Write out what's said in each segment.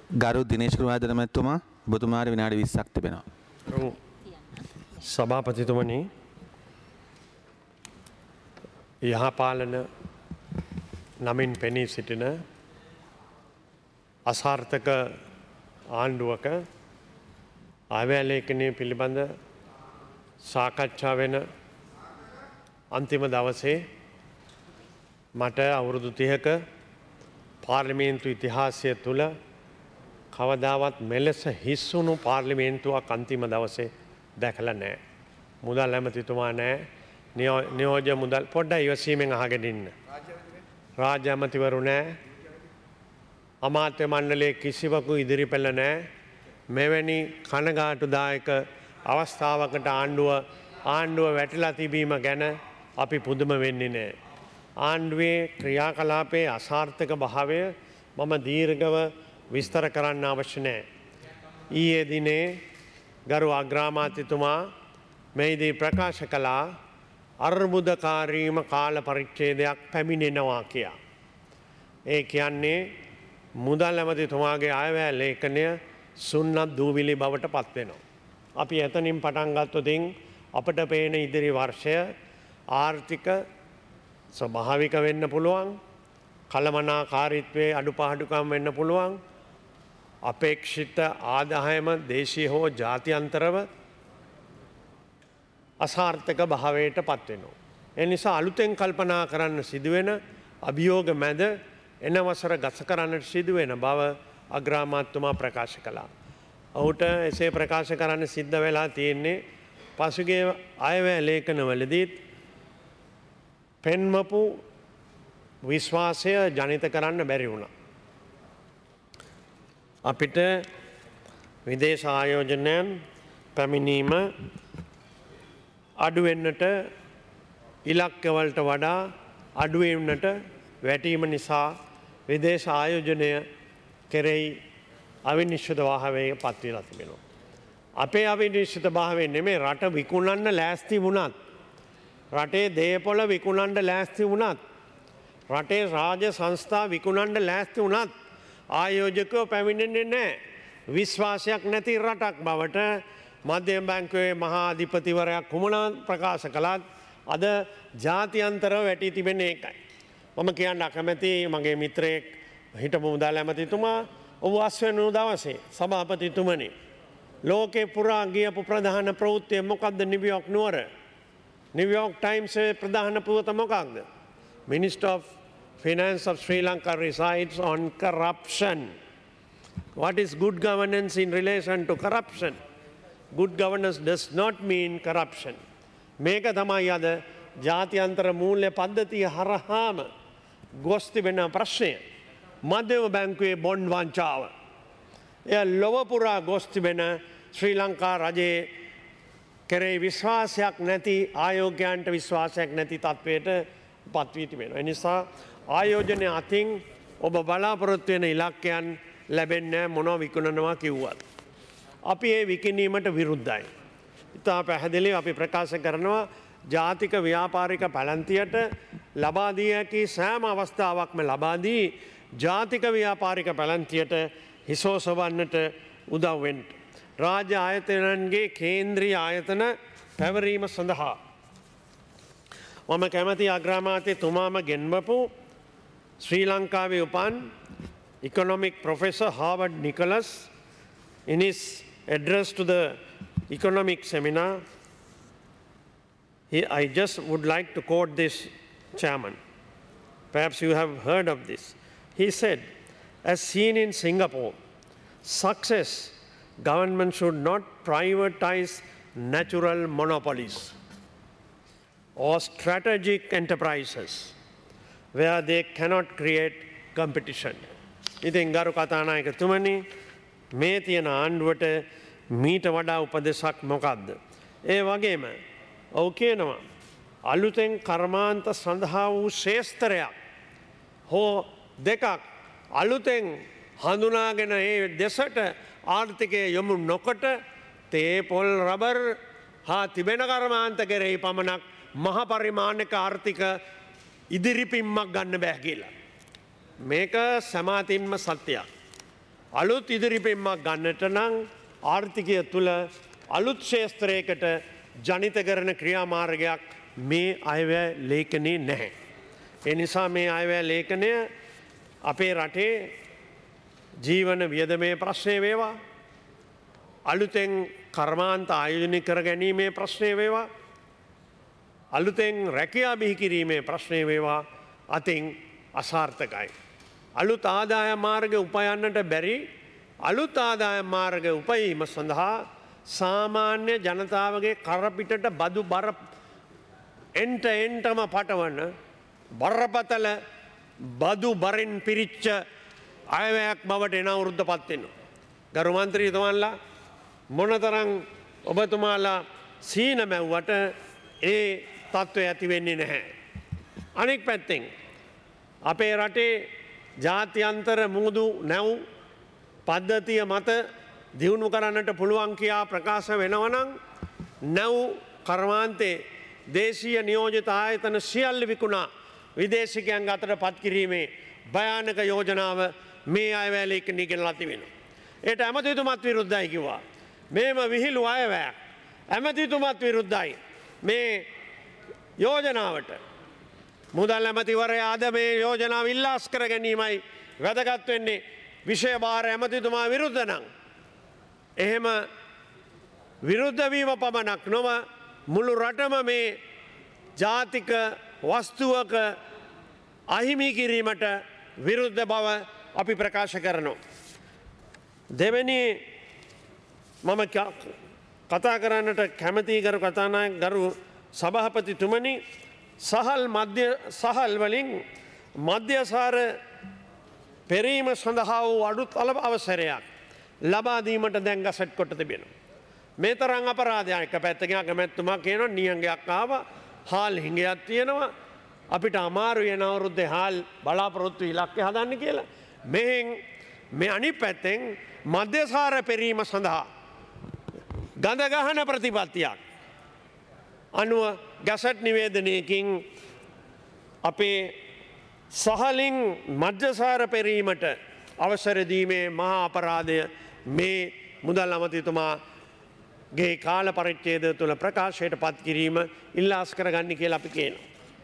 ගරු දිනේශ් කුමාරදේව මැතිතුමා ඔබතුමාට විනාඩි 20ක් තිබෙනවා. සභාපතිතුමනි යහපාලන නමින් පෙනී සිටින අසාර්ථක ආණ්ඩුවක ආවැලේඛනය පිළිබඳ සාකච්ඡා වෙන අන්තිම දවසේ මට අවුරුදු 30ක පාර්ලිමේන්තු ඉතිහාසය තුළ කවදාවත් මෙලෙස හිස්සුණු පාර්ලිමේන්තුවක් අන්තිම දවසේ දැකලා නැහැ. මුදල් ඇමතිතුමා නැහැ. නියෝජ්‍ය මුදල් පොඩ්ඩක් ඉවසීමෙන් අහගෙන ඉන්න. රාජ්‍ය ඇමතිවරු නැහැ. අමාත්‍ය මණ්ඩලයේ කිසිවකු ඉදිරිපෙළ නැහැ. මෙවැනි කනගාටුදායක අවස්ථාවකට ආණ්ඩුව වැටිලා තිබීම ගැන අපි පුදුම වෙන්නේ නැහැ. ආණ්ඩුවේ ක්‍රියාකලාපයේ අසාර්ථක භාවය මම දීර්ඝව විස්තර කරන්න අවශ්‍ය නැහැ. ඊයේ දිනේ ගරු අග්‍රාමාත්‍යතුමා මෙහිදී ප්‍රකාශ කළා අර්බුදකාරීම කාල පරිච්ඡේදයක් පැමිණෙනවා කියා. ඒ කියන්නේ මුදල් ඇමතිතුමාගේ අයවැය ලේඛනය සුන්නත් දූවිලි බවට පත් වෙනවා. අපි එතනින් පටන් ගත්තොත් අපට පේන ඉදිරි වර්ෂය ආර්ථික ස්වභාවික වෙන්න පුළුවන්, කළමනාකාරීත්වයේ අඩුපාඩුකම් වෙන්න පුළුවන්, අපේක්ෂිත ආදායම දේශීය හෝ ජාත්‍යන්තරව අසාර්ථක භාවයට පත් වෙනවා. ඒ නිසා අලුතෙන් කල්පනා කරන්න සිදුවෙන අභියෝග මැද එන වසර ගත කරන්නට සිදුවෙන බව අග්‍රාමාත්‍යතුමා ප්‍රකාශ කළා. ඔහුට එසේ ප්‍රකාශ කරන්න සිද්ධ වෙලා තියෙන්නේ පසුගිය අයවැය ලේඛනවලදීත් පෙන්වපු විශ්වාසය ජනිත කරන්න බැරි වුණා. අපිට විදේශ ආයෝජනයන් පැමිණීම අඩුවෙන්නට ඉලක්කවලට වඩා අඩුවෙන්නට වැටීම නිසා විදේශ ආයෝජනය කෙරෙහි අවිනිශ්චිත භාවයක පත් වෙලා තිබෙනවා. අපේ අවිනිශ්චිත භාවය නෙමෙයි රට විකුණන්න ලෑස්ති වුණත්, රටේ දේපොළ විකුණන්න ලෑස්ති වුණත්, රටේ රාජ්‍ය සංස්ථා විකුණන්න ලෑස්ති වුණත් ආයෝජකයෝ පැමිණෙන්නේ නැහැ. විශ්වාසයක් නැති රටක් බවට මධ්‍යම බැංකුවේ මහා අධිපතිවරයා කුමනා ප්‍රකාශ කළත් අද ජාත්‍යන්තරව වැටී තිබෙන්නේ ඒකයි. මම කියන්න අකමැති මගේ මිත්‍රයෙක් හිටපු මුදල් ඇමතිතුමා ඔහු අස්වැනු දවසේ සභාපතිතුමනි ලෝකේ පුරා ගියපු ප්‍රධාන ප්‍රවෘත්තිය මොකක්ද? නිව්යෝක් නුවර. නිව්යෝක් ටයිම්ස්ේ ප්‍රධාන පුවත මොකක්ද? Minister of Finance of Sri Lanka resides on corruption. What is good governance in relation to corruption? Good governance does not mean corruption. මේක තමයි අද ජාත්‍යන්තර මූල්‍ය පද්ධතිය හරහාම ගොස් තිබෙන ප්‍රශ්නය. මධ්‍යම බැංකුවේ බොන්ඩ් වංචාව. එය ලොව පුරා ගොස් තිබෙන ශ්‍රී ලංකා රජයේ කෙරෙහි විශ්වාසයක් නැති, ආයෝගයන්ට විශ්වාසයක් නැති තත්ත්වයට පත්වී තිබෙනවා. එනිසා ආයෝජනය අතින් ඔබ බලාපොරොත්තු වෙන ඉලක්කයන් ලැබෙන්නේ මොනවා විකුණනවා කිව්වත්. අපි ඒ විකිණීමට විරුද්ධයි. ඉතා පැහැදිලිව අපි ප්‍රකාශ කරනවා ජාතික ව්‍යාපාරික පැලැන්තියට ලබා දී හැකි සෑම අවස්ථාවක්ම ලබා දී ජාතික ව්‍යාපාරික පැලැන්තියට හිසෝසවන්නට උදව් වෙන්න. රාජ්‍ය ආයතනයන්ගේ කේන්ද්‍රීය ආයතන පැවරීම සඳහා මම කැමති අග්‍රාමාත්‍යතුමාම ගෙන්වපු ශ්‍රී ලංකාවේ උපන් economic professor Harvard Nicholas in his address to the economic seminar, I just would like to quote this chairman. Perhaps you have heard of this. He said, as seen in Singapore, success government should not privatize natural monopolies or strategic enterprises where they cannot create competition. ඉතින් ගරු කතානායකතුමනි මේ තියෙන ආණ්ඩුවට මීට වඩා උපදෙසක් මොකක්ද? ඒ වගේම ඔව් කියනවා අලුතෙන් කර්මාන්ත සඳහා වූ ශේස්ත්‍රයක් හෝ දෙකක් අලුතෙන් හඳුනාගෙන ඒ දෙසට ආර්ථිකය යොමු නොකොට තේ පොල් රබර් හා තිබෙන කර්මාන්ත කෙරෙහි පමණක් මහ පරිමාණක ආර්ථික ඉදිරිපින්මක් ගන්න බෑ කියලා. මේක සමාතින්ම සත්‍යයක්. අලුත් ඉදිරිපෙන්මක් ගන්නට නම් ආර්ථිකය තුළ අලුත් ශේස්ත්‍රයකට ජනිත කරන ක්‍රියාමාර්ගයක් මේ අයවැය ලේඛනයේ නැහැ. ඒ නිසා මේ අයවැය ලේඛනය අපේ රටේ ජීවන වියදමේ ප්‍රශ්නය වේවා, අලුතෙන් කර්මාන්ත ආයෝජනය කර ගැනීමේ ප්‍රශ්නය වේවා, අලුතෙන් රැකියා බිහි කිරීමේ ප්‍රශ්නය වේවා අතින් අසාර්ථකයි. අලුත් ආදායම් මාර්ග උපයන්නට බැරි අලුත් ආදායම් මාර්ග උපයීම සඳහා සාමාන්‍ය ජනතාවගේ කරපිටට බදු බර එන්ටම පටවන බරපතල බදු බරින් පිරිච්ච අයවැයක් බවට එන අවුරුද්ධ පත්වෙනවා. ගරු මන්ත්‍රීතුමන්ලා මොනතරම් ඔබතුමාලා සීන මැව්වට ඒ තත්ත්වය ඇති වෙන්නේ නැහැ. අනෙක් පැත්තෙන් අපේ රටේ ජාත්‍යන්තර මුහුදු නැව් පද්ධතිය මත දියුණු කරන්නට පුළුවන් කියා ප්‍රකාශ වෙනවනම් නැව් කර්මාන්තේ දේශීය නියෝජිත ආයතන සියල්ල විකුණා විදේශිකයන් අතට පත් කිරීමේ භයානක යෝජනාව මේ අයවැය ලේඛනයේ ගෙනලා තිබෙනවා. ඒට ඇමතිතුමත් විරුද්ධයි කිව්වා. මේම විහිළු අයවැයක්. ඇමතිතුමත් විරුද්ධයි මේ යෝජනාවට. මුදල් ඇමතිවරයා අද මේ යෝජනාව ඉල්ලාස් කර ගැනීමයි වැදගත් වෙන්නේ. විෂය භාර ඇමතිතුමා විරුද්ධ නම් එහෙම විරුද්ධ වීම පමණක් නොව මුළු රටම මේ ජාතික වස්තුවක අහිමි කිරීමට විරුද්ධ බව අපි ප්‍රකාශ කරනවා. දෙවැනි මම කතා කරන්නට කැමති ගරු කතානායක ගරු සභාපතිතුමනි, සහල් වලින් මධ්‍යසාර පෙරීම සඳහා වූ අඩුත් අලබ අවසරයක් ලබාදීමට දැන් ගසට් කොට තිබෙනවා. මේ තරම් අපරාධයක් පැත්තකින් අගමැතිතුමා කියනවා නියඟයක් ආවා, හාල් හිඟයක් තියෙනවා, අපිට අමාරු වෙන අවුරුද්දේ හාල් බලාපොරොත්තු ඉලක්කය හදන්න කියලා. මෙහෙන් මේ අනිත් පැත්තෙන් මධ්‍යසාර පෙරීම සඳහා ගඳ ගහන ප්‍රතිපත්තියක් අනුව ගැසට් නිවේදනයකින් අපේ සහලින් මධ්‍යසාර පෙරීමට අවසර දීමේ මහා අපරාධය මේ මුදල් අමාත්‍යතුමාගේ කාල පරිච්ඡේදය තුළ ප්‍රකාශයට පත් කිරීම ඉල්ලාස් කරගන්න කියලා අපි කියනවා.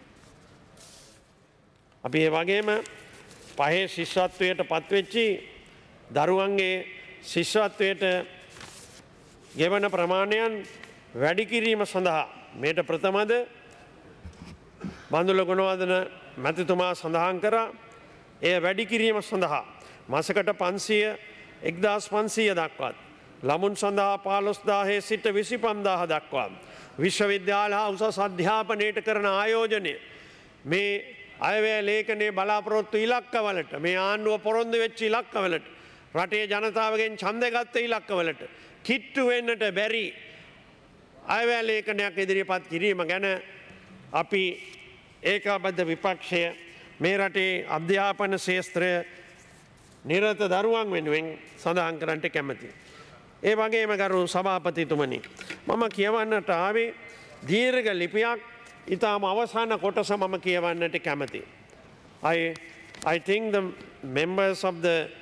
අපි ඒ වගේම පහේ ශිෂ්‍යත්වයට පත්වෙච්චි දරුවන්ගේ ශිෂ්‍යත්වයට ගෙවන ප්‍රමාණයන් වැඩි කිරීම සඳහා මේට ප්‍රථමද බන්දුල ගුණවර්ධන මැතිතුමා සඳහන් කරා. එය වැඩි කිරීම සඳහා මාසකට 1500 දක්වාත්, ළමුන් සඳහා 15000 සිට 25000 දක්වා විශ්වවිද්‍යාල හා උසස් අධ්‍යාපනයට කරන ආයෝජනය මේ අයවැය ලේඛනයේ බලාපොරොත්තු ඉලක්කවලට, මේ ආණ්ඩුව පොරොන්දු වෙච්ච ඉලක්කවලට, රටේ ජනතාවගෙන් ඡන්දගත් ඉලක්කවලට කිට්ටු වෙන්නට බැරි අයවැය ලේඛනයක් ඉදිරිපත් කිරීම ගැන අපි ඒකාබද්ධ විපක්ෂය මේ රටේ අධ්‍යාපන ශේත්‍රය නිරත දරුවන් වෙනුවෙන් සඳහන් කරන්නට කැමති. ඒ වගේම ගරු සභාපතිතුමනි, මම කියවන්නට ආවේ දීර්ඝ ලිපියක්. ඉතාම අවසාන කොටස මම කියවන්නට කැමති. I think the members of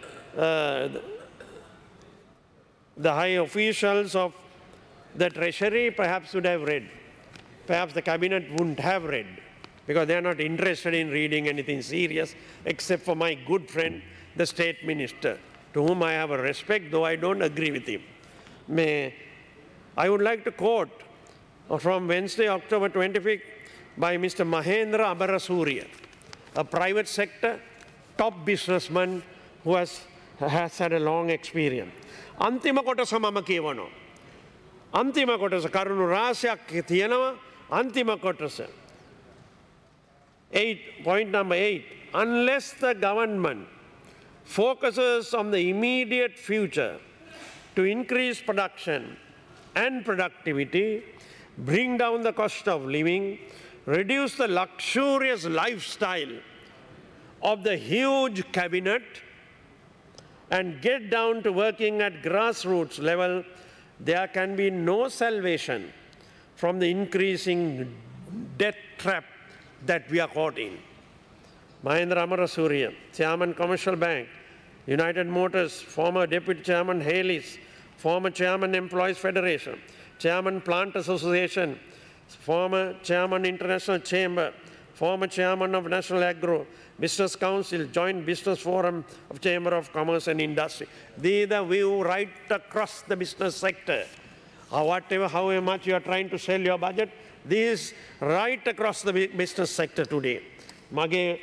the high officials of the treasury perhaps would have read. Perhaps the cabinet wouldn't have read, because they are not interested in reading anything serious except for my good friend, the state minister, to whom I have a respect, though I don't agree with him. I would like to quote from Wednesday, October 25th, by Mr. Mahendra Amarasuriya, a private sector top businessman who has had a long experience. Antima කොටස මම කියවනවා. අන්තිම කොටස කරුණු රාශියක් තියෙනවා. අන්තිම කොටස point number 8. Unless the government focuses on the immediate future to increase production and productivity, bring down the cost of living, reduce the luxurious lifestyle of the huge cabinet, and get down to working at grassroots level, there can be no salvation from the increasing debt trap that we are caught in. Mahendra Amarasuriya, Chairman Commercial Bank, United Motors, former Deputy Chairman Hayleys, former Chairman Employees Federation, Chairman Plant Association, former Chairman International Chamber, former Chairman of National Agro, Business Council, Joint Business Forum of Chamber of Commerce and Industry. These are the view right across the business sector. Whatever, however much you are trying to sell your budget, this is right across the business sector today. මගේ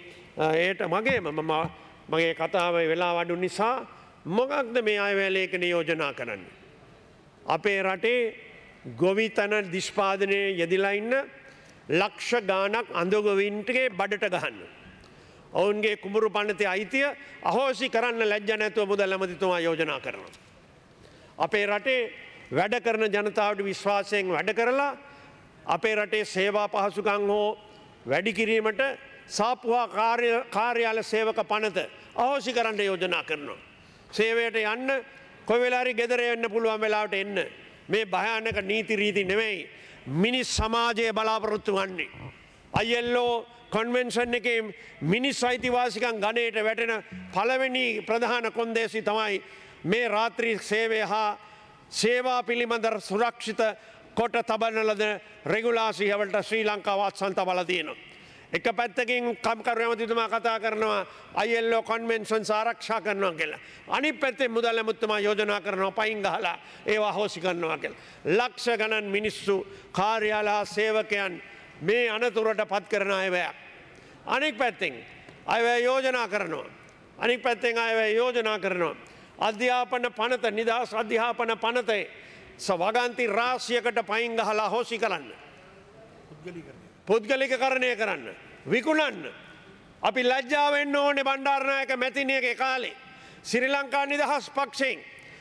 කතාව වෙලා වඩු නිසා මොකක්ද මේ අයවැලේකන යෝජනා කරන්න. අපේ රටේ ගොවිතැන දිස්පාදනය යෙදිලා ඉන්න ලක්ෂ ගානක් අඳගොවින්ටගේ බඩට ගහන්න. ඔවුන්ගේ කුඹුරු පනතේ අයිතිය අහෝසි කරන්න ලැජ්ජ නැතුව මුදල් ඇමතිතුමා යෝජනා කරනවා. අපේ රටේ වැඩ කරන ජනතාවට විශ්වාසයෙන් වැඩ කරලා අපේ රටේ සේවා පහසුකම් හෝ වැඩි කිරීමට සාපුහා කාර්යාල සේවක පනත අහෝසි කරන්න යෝජනා කරනවා. සේවයට යන්න කොයි වෙලාරි ගෙදර එන්න පුළුවන් වෙලාවට එන්න. මේ භයානක නීති රීති නෙවෙයි මිනිස් සමාජයේ බලාපොරොත්තු වන්නේ. ILO කොන්වෙන්ෂන් එකේ මිනිස් අයිතිවාසිකම් ගණයට වැටෙන පළවෙනි ප්‍රධාන කොන්දේසි තමයි මේ රාත්‍රී සේවය හා සේවා පිළිබඳ සුරක්ෂිත කොට තබන ලද රෙගුලාසිය වලට ශ්‍රී ලංකාව අත්සන් තබලා තියෙනවා. එක පැත්තකින් කම්කරු ඇමතිතුමා කතා කරනවා ILO කොන්වෙන්ෂන්ස් ආරක්ෂා කරනවා කියලා. අනිත් පැත්තෙන් මුදල් ඇමතිතුමා යෝජනා කරනවා පයින් ගහලා ඒවා හොසි කරනවා කියලා. ලක්ෂ ගණන් මිනිස්සු කාර්යාල සේවකයන් මේ අනතුරට පත් කරන අයවැයක්. අනික් පැත්තෙන් අයවැය යෝජනා කරනවා. අනික් පැත්තෙන් අයවැය යෝජනා කරනවා. අධ්‍යාපන පනත නිදහස් අධ්‍යාපන පනතේ වගන්ති රාශියකට පයින් ගහලා හොසි කරන්න. පුද්ගලිකකරණය කරන්න. විකුණන්න. අපි ලජ්ජාව වෙන්න ඕනේ බණ්ඩාරනායක මැතිනියගේ කාලේ. ශ්‍රී ලංකා නිදහස් පක්ෂයෙන්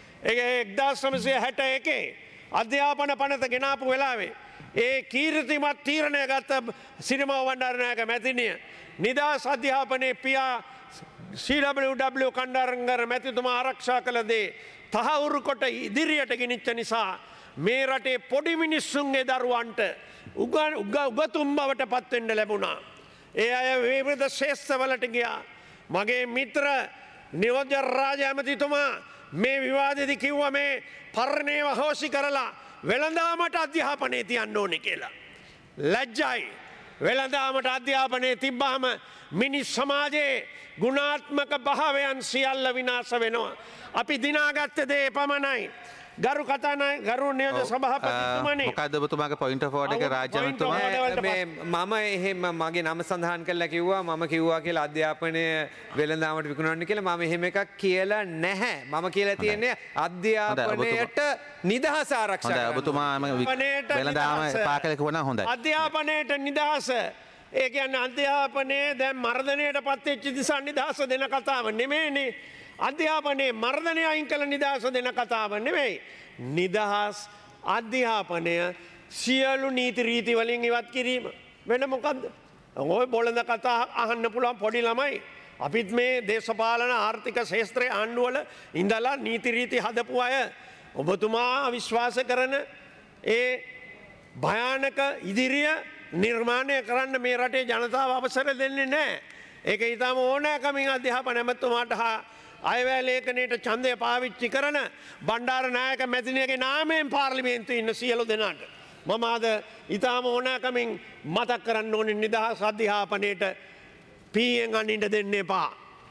1961 අධ්‍යාපන පනත ගෙනාපු වෙලාවේ ඒ කීර්තිමත් තීරණය ගත්ත සිරිමාව බණ්ඩාරනායක මැතිනිය නිදහස් අධ්‍යාපනයේ පියා CWW කණ්ඩායම්ගර මැතිතුමා ආරක්ෂා කළ දේ තහවුරු කොට ඉදිරියට ගෙනිච්ච නිසා මේ රටේ පොඩි මිනිස්සුන්ගේ දරුවන්ට උගතුම් බවට පත්වෙන්න ලැබුණා. ඒ අය විවිධ ශේෂ්ඨවලට ගියා. මගේ මිත්‍ර නියෝජ්‍ය රාජ ඇමතිතුමා මේ විවාදෙදි කිව්වා මේ පරණේව හෝසි කරලා වෙළඳාමට අධ්‍යාපනය තියන්න ඕනේ කියලා. ලැජ්ජයි. වෙළඳාමට අධ්‍යාපනය තිබ්බාම මිනිස් සමාජයේ ගුණාත්මක භාවයන් සියල්ල විනාශ වෙනවා. අපි දිනාගත්ත දේ පමණයි. ගරු කතානයි ගරු නියෝජ්‍ය සභාපතිතුමනි මොකද්ද ඔබතුමාගේ point of order එක රාජ්‍ය ඇමතිතුමා මම එහෙම මගේ නම සඳහන් කරලා කිව්වා මම කිව්වා කියලා අධ්‍යාපනය වෙළඳාමට විකුණන්න කියලා මම එහෙම එකක් කියලා නැහැ. මම කියලා තියෙන්නේ අධ්‍යාපනයට නිදහස ආරක්ෂා කරන්න. හොඳයි ඔබතුමාම වෙළඳාම එපා කියලා කිව්වනම් හොඳයි. අධ්‍යාපනයට නිදහස ඒ කියන්නේ අධ්‍යාපනයේ දැන් මර්ධනයට පත් වෙච්ච නිසා නිදහස දෙන කතාව නෙමෙයිනේ. අධ්‍යාපනයේ මර්ධනය අයින් කළ නිදහස දෙන කතාව නෙවෙයි. නිදහස් අධ්‍යාපනය සියලු නීති රීති වලින් ඉවත් කිරීම. වෙන මොකද්ද? ඔය බොළඳ කතා අහන්න පුළුවන් පොඩි ළමයි. අපිත් මේ දේශපාලන ආර්ථික ශාස්ත්‍රයේ ආණ්ඩුවල ඉඳලා නීති රීති හදපු අය ඔබතුමා විශ්වාස කරන ඒ භයානක ඉදිරිය නිර්මාණය කරන්න මේ රටේ ජනතාව අවසර දෙන්නේ නැහැ. ඒක ඊටම ඕනෑකමින් අධ්‍යාපන ඇමතුමාට හා අයවැය ලේඛනයට ඡන්දය පාවිච්චි කරන බණ්ඩාරනායක මැතිනියගේ නාමයෙන් පාර්ලිමේන්තුවේ ඉන්න සියලු දෙනාට මම අද ඊටම ඕනෑකමින් මතක් කරන්න ඕනේ නිදහස් අධ්‍යාපනයට පීයෙන් අනින්න දෙන්න එපා.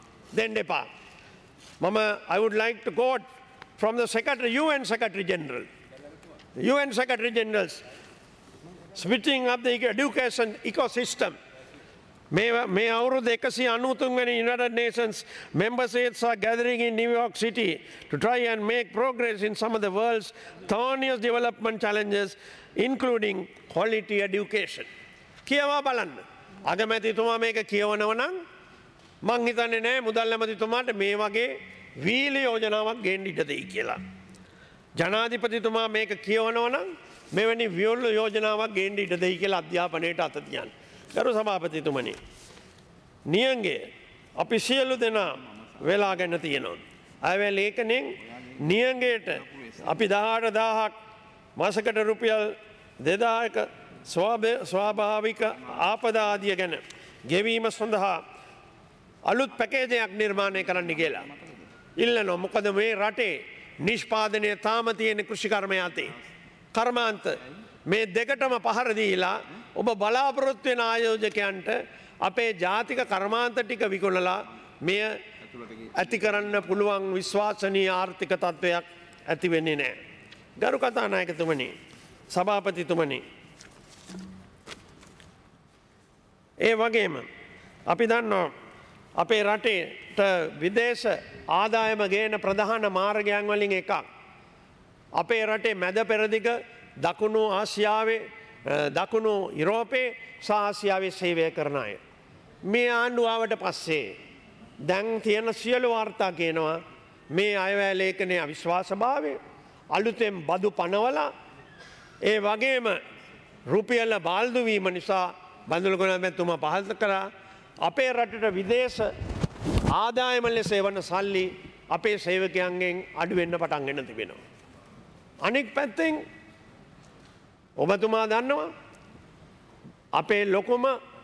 I would like to quote from the UN Secretary General. The UN Secretary General's switching up the education ecosystem. May අවුරුදු 193 වෙනි United Nations member states are gathering in New York City to try and make progress in some of the world's thorniest development challenges, including quality education. කියවා බලන්න. අගමැතිතුමා මේක කියවනව නම් මං හිතන්නේ නෑ මුදල් ඇමතිතුමාට මේ වගේ වීලි යෝජනාවක් ගේන්න ඉඩ දෙයි කියලා. ජනාධිපතිතුමා මේක කියවනව නම් මෙවැනි වියෝල යෝජනාවක් ගේන්න ඉඩ දෙයි කියලා අධ්‍යාපනයට අත තියන්න. ගරු සභාපතිතුමනි නියංගේ අපි සියලු දෙනා වෙලා ගන්න තියෙනවා. අයවැය ලේඛනයෙන් නියංගේට අපි 18000ක් මාසකට රුපියල් 2000ක ස්වාභාවික ආපදා ආදිය ගැන ගෙවීම සඳහා අලුත් පැකේජයක් නිර්මාණය කරන්න කියලා. ඉල්ලනවා. මොකද මේ රටේ නිෂ්පාදනය තාම තියෙන කෘෂිකර්මය අතේ. කර්මාන්ත මේ දෙකටම පහර දීලා ඔබ බලාපොරොත්තු වෙන ආයෝජකයන්ට අපේ ජාතික කර්මාන්ත ටික විකුණලා මෙය ඇති කරන්න පුළුවන් විශ්වාසනීය ආර්ථික තත්ත්වයක් ඇති වෙන්නේ නැහැ. ගරු කතානායකතුමනි, සභාපතිතුමනි, ඒ වගේම අපි දන්නවා අපේ රටේට විදේශ ආදායම ගේන ප්‍රධාන මාර්ගයන් වලින් එකක් අපේ රටේ මැද පෙරදිග දකුණු ආසියාවේ දකුණු යුරෝපේ සහ ආසියාවේ සේවය කරන අය. මේ ආණ්ඩුවාවට පස්සේ දැන් තියෙන සියලු වාර්තා කියනවා මේ අයවැය ලේඛනයේ අවිශ්වාසභාවය, අලුතෙන් බදු පනවලා, ඒ වගේම රුපියල බාල්දු වීම නිසා බන්දුලගොඩ මැතිතුමා පහත කරා අපේ රටට විදේශ ආදායම ලෙස එවන සල්ලි අපේ සේවකයන්ගෙන් අඩු වෙන්න පටන් ගෙන තිබෙනවා. අනෙක් පැත්තෙන් ඔබතුමා දන්නවා අපේ ලොකුම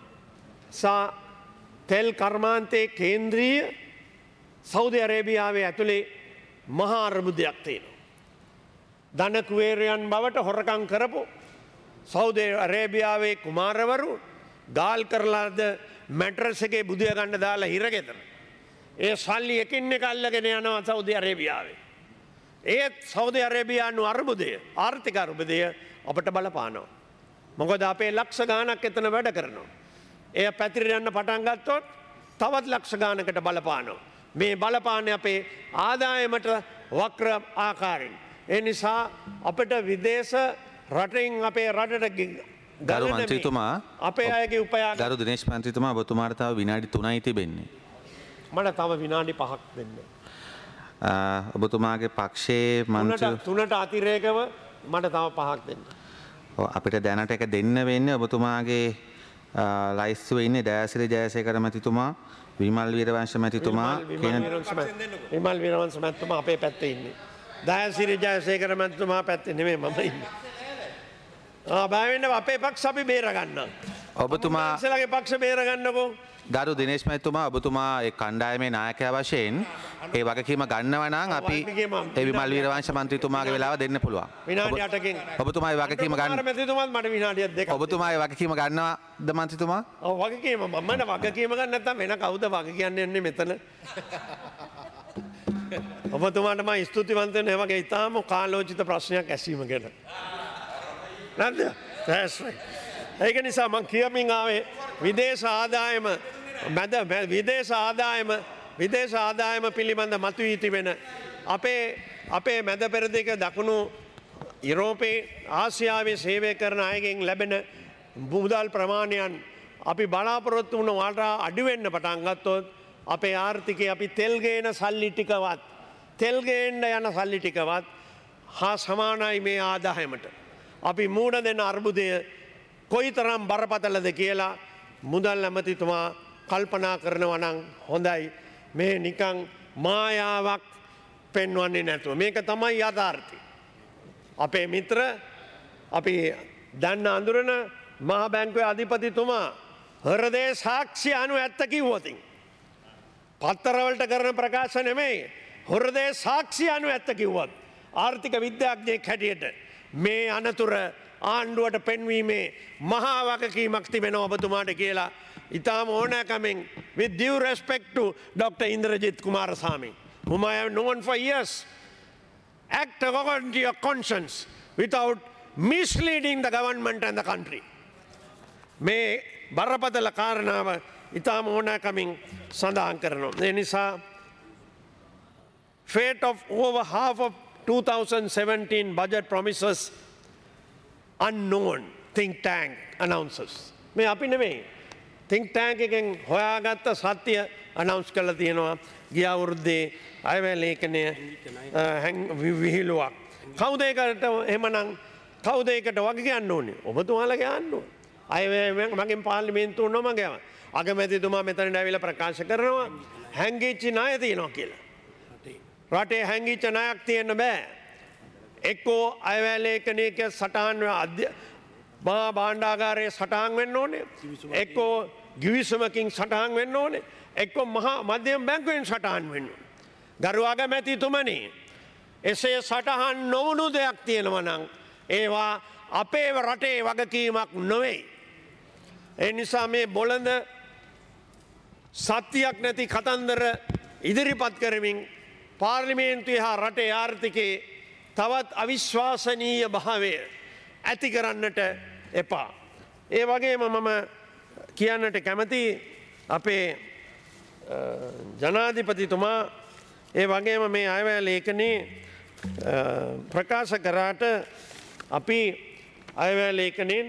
තෙල් කර්මාන්තයේ කේන්ද්‍රීය සෞදි අරේබියාවේ ඇතුලේ මහා අර්බුදයක් තියෙනවා. ධන කුවේරයන් බවට හොරකම් කරපු සෞදි අරේබියාවේ කුමාරවරු ගාල් කරලාද මැට්‍රස් එකේ බුදිය ගන්න දාලා හිරගෙදර. ඒ සල්ලි එකින් එක අල්ලගෙන යනවා සෞදි අරේබියාවේ. ඒත් සෞදි අරේබියානු අර්බුදය, ආර්ථික අර්බුදය අපට බලපානවා. මොකද අපේ ලක්ෂ ගාණක් එතන වැඩ කරනවා. එය පැතිර යන්න පටන් ගත්තොත් තවත් ලක්ෂ ගාණකට බලපානවා. මේ බලපාන්නේ අපේ ආදායමට වක්‍ර ආකාරයෙන්. ඒ නිසා අපිට විදේශ රටින් අපේ රටට ගරු මන්ත්‍රීතුමා, අපේ අයගේ උපයාග ගරු දිනේෂ් මන්ත්‍රීතුමා, ඔබතුමාට තව විනාඩි 3යි තිබෙන්නේ. මට තව විනාඩි 5ක් දෙන්න. ඔබතුමාගේ පක්ෂයේ මන්ත්‍රී තුනට අතිරේකව මට තව 5ක් දෙන්න. අපිට දැනට එක දෙන්න වෙන්නේ ඔබතුමාගේ ලයිස්තුවේ ඉන්නේ දයාසිරි ජයසේකර මැතිතුමා, විමල් වීරවංශ මැතිතුමා, විමල් වීරවංශ මැතිතුමා අපේ පැත්තේ ඉන්නේ. දයාසිරි ජයසේකර මැතිතුමා පැත්තේ නෙමෙයි මම ඉන්නේ. බය වෙන්න අපේ පක්ෂ අපි බේර ගන්නවා. ඔබතුමා ඉස්සලගේ පක්ෂ බේර ගන්නකෝ. ගරු දිනේෂ් මැතිතුමා, ඔබතුමා ඒ කණ්ඩායමේ නායකයා වශයෙන් ඒ වගකීම ගන්නවා නම් අපි ඒ විමල් වීරවංශ මන්ත්‍රීතුමාගේ වෙලාව දෙන්න පුළුවන්. විනාඩි 8කින් ඔබතුමා ඒ වගකීම ගන්න. මැතිතුමාත් මට විනාඩියක් දෙකක්. ඔබතුමා ඒ වගකීම ගන්නවද මන්ත්‍රීතුමා? ඔව් වගකීම මම වගකීම ගන්න නැත්නම් වෙන කවුද වග කියන්නේ මෙතන? ඔබතුමාට මම ස්තුතිවන්ත වෙනවා වගේ ඉතාම කාලෝචිත ප්‍රශ්නයක් ඇසීම ගැන. නැද්ද? that's right. ඒක නිසා මම කියමින් ආවේ විදේශ ආදායම පිළිබඳ මතුවී තිබෙන අපේ මැද පෙරදිග දකුණු යුරෝපේ ආසියාවේ සේවය කරන අයගෙන් ලැබෙන මුදල් ප්‍රමාණයන් අපි බලාපොරොත්තු වුණ වටා අඩු වෙන්න පටන් ගත්තොත් අපේ ආර්ථිකය අපි තෙල් ගේන සල්ලි ටිකවත් තෙල් ගේන්න යන සල්ලි ටිකවත් හා සමානයි මේ ආදායමට. අපි මූණ දෙන අර්බුදය කොයිතරම් බරපතලද කියලා මුදල් ඇමතිතුමා කල්පනා කරනවා නම් හොඳයි. මේ නිකං මායාවක් පෙන්වන්නේ නැතුව. මේක තමයි යථාර්ථය. අපේ මිත්‍ර අපි දන්න අඳුරන මහා බැංකුවේ අධිපතිතුමා හෘදේ සාක්ෂි අනුව ඇත්ත කිව්වොතින්. පත්තරවලට කරන ප්‍රකාශ නෙමෙයි. හෘදේ සාක්ෂි අනුව ඇත්ත කිව්වොත් ආර්ථික විද්‍යාඥයෙක් හැටියට මේ අනතුර ආණ්ඩුවට පෙන්වීමේ මහා වගකීමක් තිබෙනවා ඔබතුමාට කියලා ඉතාම ඕනෑකමින් with due respect to Dr. Indrajit Kumarasamy, whom I have known for years, act according to your conscience without misleading the government and the country. මේ බරපතල කාරණාව ඉතාම ඕනෑකමින් සඳහන් කරනවා. ඒ නිසා fate of over half of 2017 budget promises unknown, think tank announces. මේ අපි නෙමෙයි. think tank එකෙන් හොයාගත්ත සත්‍ය announce කරලා තියෙනවා ගිය අවුරුද්දේ අයවැය ලේඛනය විහිළුවක්. කවුද ඒකට එහෙමනම් කවුද ඒකට වග කියන්න ඕනේ? ඔබතුමාලා කියන්න ඕනේ. අයවැය මගෙන් පාර්ලිමේන්තුව නොමගම අගමැතිතුමා මෙතනට ඇවිල්ලා ප්‍රකාශ කරනවා හැංගිච්ච ණය තියෙනවා කියලා. රටේ හැංගිච්ච ණයක් තියෙන්න බෑ. එක්කෝ අයවැය ලේඛනයක සටහන් මහා භාණ්ඩාගාරයේ සටහන් වෙන්න ඕනේ. එක්කෝ ගිවිසුමකින් සටහන් වෙන්න ඕනේ. එක්කෝ මහා මධ්‍යම බැංකුවෙන් සටහන් වෙන්න ඕනේ. ගරු අගමැතිතුමනි එසේ සටහන් නොවුණු දෙයක් තියෙනවා නම් ඒවා අපේ රටේ වගකීමක් නොවේ. ඒ නිසා මේ බොළඳ සත්‍යයක් නැති කතන්දර ඉදිරිපත් කරමින් පාර්ලිමේන්තුවේ හා රටේ ආර්ථිකයේ තවත් අවිශ්වාසනීය භාවය ඇති කරන්නට එපා. ඒ වගේම මම කියන්නට කැමති අපේ ජනාධිපතිතුමා ඒ වගේම මේ අයවැය ලේඛනයේ ප්‍රකාශ කරාට අපි අයවැය ලේඛනයෙන්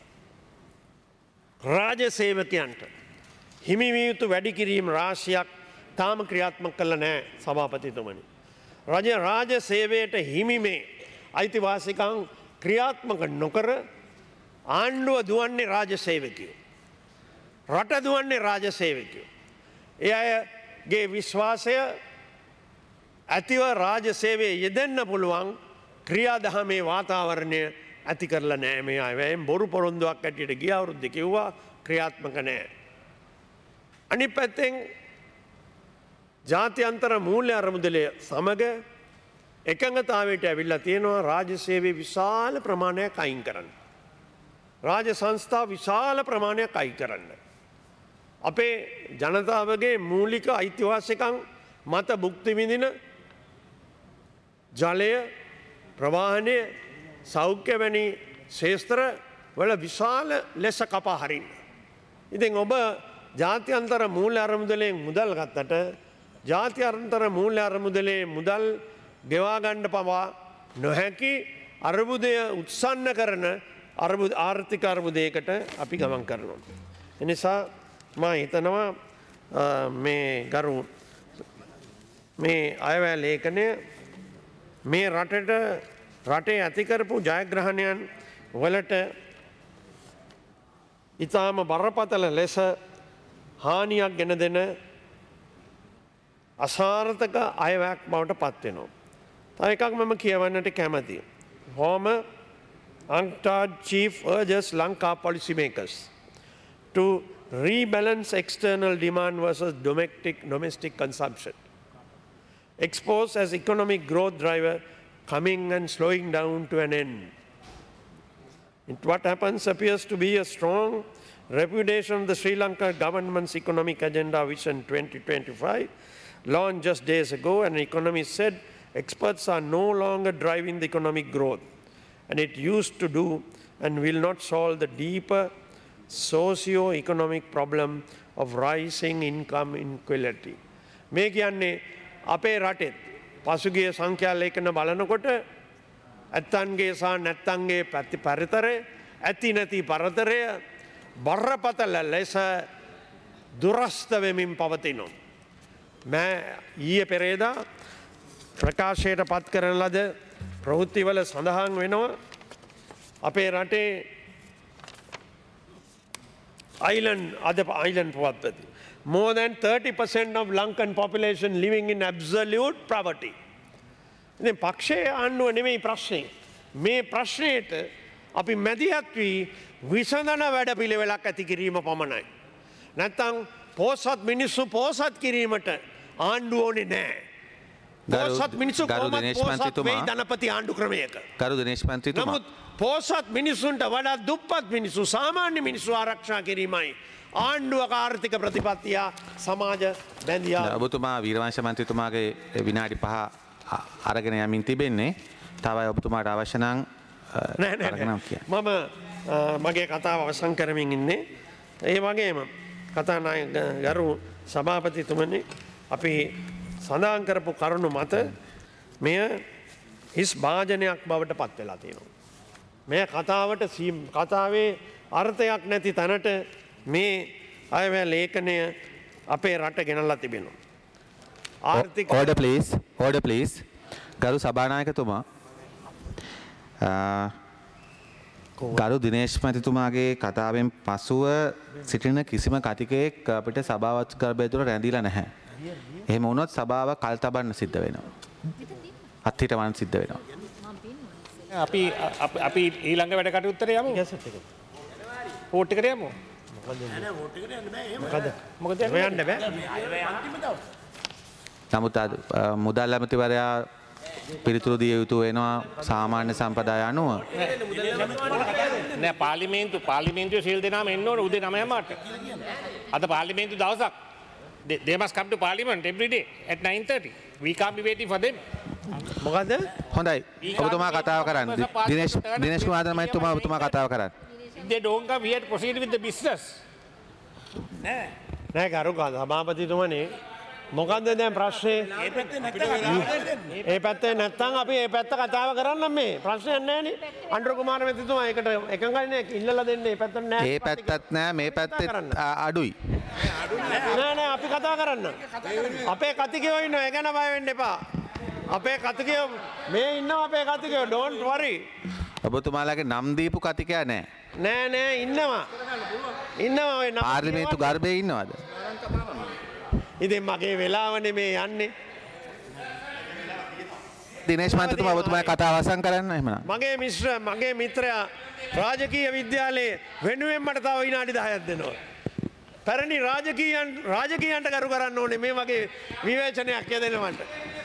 රාජ්‍ය සේවකයන්ට හිමි විය යුතු වැඩි කිරීම රාශියක් තාම ක්‍රියාත්මක කළ නැහැ සභාපතිතුමනි. රාජ්‍ය සේවයට හිමි මේ අයිතිවාසිකම් ක්‍රියාත්මක නොකර ආණ්ඩුව දුවන්නේ රාජ්‍ය සේවකයෝ. රට දුවන්නේ රාජ්‍ය සේවකයෝ. ඒ අයගේ විශ්වාසය ඇතිව රාජ්‍ය සේවයේ යෙදෙන්න පුළුවන් ක්‍රියාදහමේ වාතාවරණය ඇති කරලා නෑ මේ අයවැයෙන් බොරු පොරොන්දුවක් ඇටියට ගිය අවුරුද්දේ කිව්වා ක්‍රියාත්මක නෑ. අනිත් පැත්තෙන් ජාත්‍යන්තර මූල්‍ය අරමුදලය සමග එකඟතාවයට ඇවිල්ලා තියෙනවා රාජ්‍ය සේවයේ විශාල ප්‍රමාණයක් අයින් කරන්න. රාජ්‍ය සංස්ථා විශාල ප්‍රමාණයක් අයින් කරන්න. අපේ ජනතාවගේ මූලික අයිතිවාසිකම් මත භුක්ති විඳින ජලය ප්‍රවාහනය සෞඛ්‍ය වැනි ශේෂ්ත්‍ර වල විශාල ලෙස කපා හරින්න. ඉතින් ඔබ ජාත්‍යන්තර මූල්‍ය අරමුදලෙන් මුදල් ගත්තට ජාත්‍යන්තර මූල්‍ය අරමුදලේ මුදල් ගෙවාගණ්ඩ පවා නොහැකි අර්බුදය උත්සන්න කරන ආර්ථික අර්බුදයකට අපි ගමන් කරනවා. එනිසා මා හිතනවා මේ ගරු මේ අයවැය ලේඛනය මේ රටේ ඇතිකරපු ජයග්‍රහණයන් වලට ඉතාම බරපතල ලෙස හානියක් ගෙන දෙන අසාර්ථක අයවැයක් බවට පත්වෙනවා. තව එකක් මම කියවන්නට කැමතියි. Former UNCTAD chief urges Lanka policymakers to rebalance external demand versus domestic consumption. Exports as economic growth driver coming and slowing down to an end. What happens appears to be a strong repudiation of the Sri Lanka government's economic agenda Vision 2025 launched just days ago, and economists said experts are no longer driving the economic growth, and it used to do and will not solve the deeper socio-economic problem of rising income inequality. මේ කියන්නේ අපේ රටෙත් පසුගිය සංඛ්‍යා ලේඛන බලනකොට ඇත්තන්ගේ සහ නැත්තන්ගේ පරිතරය ඇති නැති පරතරය බරපතල ලෙස දුරස්ත වෙමින් පවතිනවා. මෑ ඊයේ පෙරේදා ප්‍රකාශයට පත් කරන ලද ප්‍රවෘත්තිවල සඳහන් වෙනවා අපේ රටේ island පුවත්පති. More than 30% of Lankan population living in absolute poverty. ඉතින් පක්ෂයේ ආණ්ඩුව නෙමෙයි ප්‍රශ්නේ. මේ ප්‍රශ්නයට අපි මැදිහත් වී විසඳන වැඩපිළිවෙලක් ඇති කිරීම පමණයි. නැත්තම් පොහොසත් මිනිස්සු පොහොසත් කිරීමට ආණ්ඩුව ඕනේ නැහැ. පොහොසත් මිනිස්සු කොහොමද පොහොසත් වෙයි ධනපති ආණ්ඩු ක්‍රමයක. ගරු දිනේෂ් මන්ත්‍රීතුමා. නමුත් පොහොසත් මිනිස්සුන්ට වඩා දුප්පත් මිනිස්සු සාමාන්‍ය මිනිස්සු ආරක්ෂා කිරීමයි ආණ්ඩුවක ආර්ථික ප්‍රතිපත්තිය සමාජ බැඳියා. ඔබතුමා වීරවංශ මන්ත්‍රීතුමාගේ විනාඩි 5 අරගෙන යමින් තිබෙන්නේ. තවයි ඔබතුමාට අවශ්‍ය නම් මම මගේ කතාව අවසන් කරමින් ඉන්නේ. ඒ වගේම කතානායක ගරු සභාපතිතුමනි අපි සඳහන් කරපු කරුණු මත මෙය හිස් භාජනයක් බවට පත් වෙලා තියෙනවා. මේ කතාවේ අර්ථයක් නැති තැනට මේ අයවැය ලේඛනය අපේ රට ගෙනල්ලා තිබෙනවා. ආර්ථික order please ගරු සභානායකතුමා ගරු දිනේෂ් මැතිතුමාගේ කතාවෙන් පසුව සිටින කිසිම කතිකයෙක් අපිට සභාවත් ගර්භය තුළ රැඳිලා නැහැ. එහෙම වුණොත් සභාව කල් තබන්න සිද්ධ වෙනවා. අත්හිටවන්න සිද්ධ වෙනවා. අපි ඊළඟ වැඩ කටයුත්තට යමු. වෝට් එකට යමු. මොකද යන්න බෑ. නමුත් මුදල් ඇමතිවරයා පිළිතුරු දිය යුතු වෙනවා සාමාන්‍ය සම්ප්‍රදාය අනුව. නෑ පාර්ලිමේන්තුවේ සීල් දෙනාම එන්න ඕන උදේ 9:00ට. අද පාර්ලිමේන්තු දවසක්. They must come to parliament every day at 9:30. We can't be waiting for them. මොකද හොඳයි. ඔබතුමා කතාව කරන්න. දිනේෂ් කුමාරදන මහත්මයා ඔබතුමා කතාව කරන්න. If they don't come, we have to proceed with the business. නෑ කරුක සභාපතිතුමනි මොකක්ද දැන් ප්‍රශ්නේ? ඒ පැත්තේ නැත්තම් අපි ඒ පැත්ත කතාව කරන්න මේ ප්‍රශ්නයක් නෑනේ. අනුර කුමාර මැතිතුමා ඒකට එකඟයිනේ ඉල්ලලා දෙන්නේ ඒ පැත්තට නෑ. ඒ පැත්තත් නෑ මේ පැත්තේ අඩුයි. නෑ අපි කතා කරන්න. අපේ කතිකයෝ ඉන්නවා ඒ ගැන බය වෙන්න එපා. අපේ කතිකයෝ මේ ඉන්නවා අපේ කතිකයෝ don't worry. ඔබතුමාලාගේ නම් දීපු කතිකයා නෑ. නෑ ඉන්නවා. ඉන්නවා ඔය නම් පාර්ලිමේන්තු ගර්භයේ ඉන්නවද? ඉතින් මගේ වෙලාවනේ මේ යන්නේ. දිනේෂ් මහත්මයා ඔබතුමා කතාව අවසන් කරන්න එහෙමනම්. මගේ මිත්‍රයා රාජකීය විද්‍යාලයේ වෙනුවෙන් මට තව විනාඩි 10ක් දෙනවා. පැරණි රාජකීයන්ට කරු කරන්න ඕනේ මේ වගේ විවේචනයක් යදෙනවන්ට.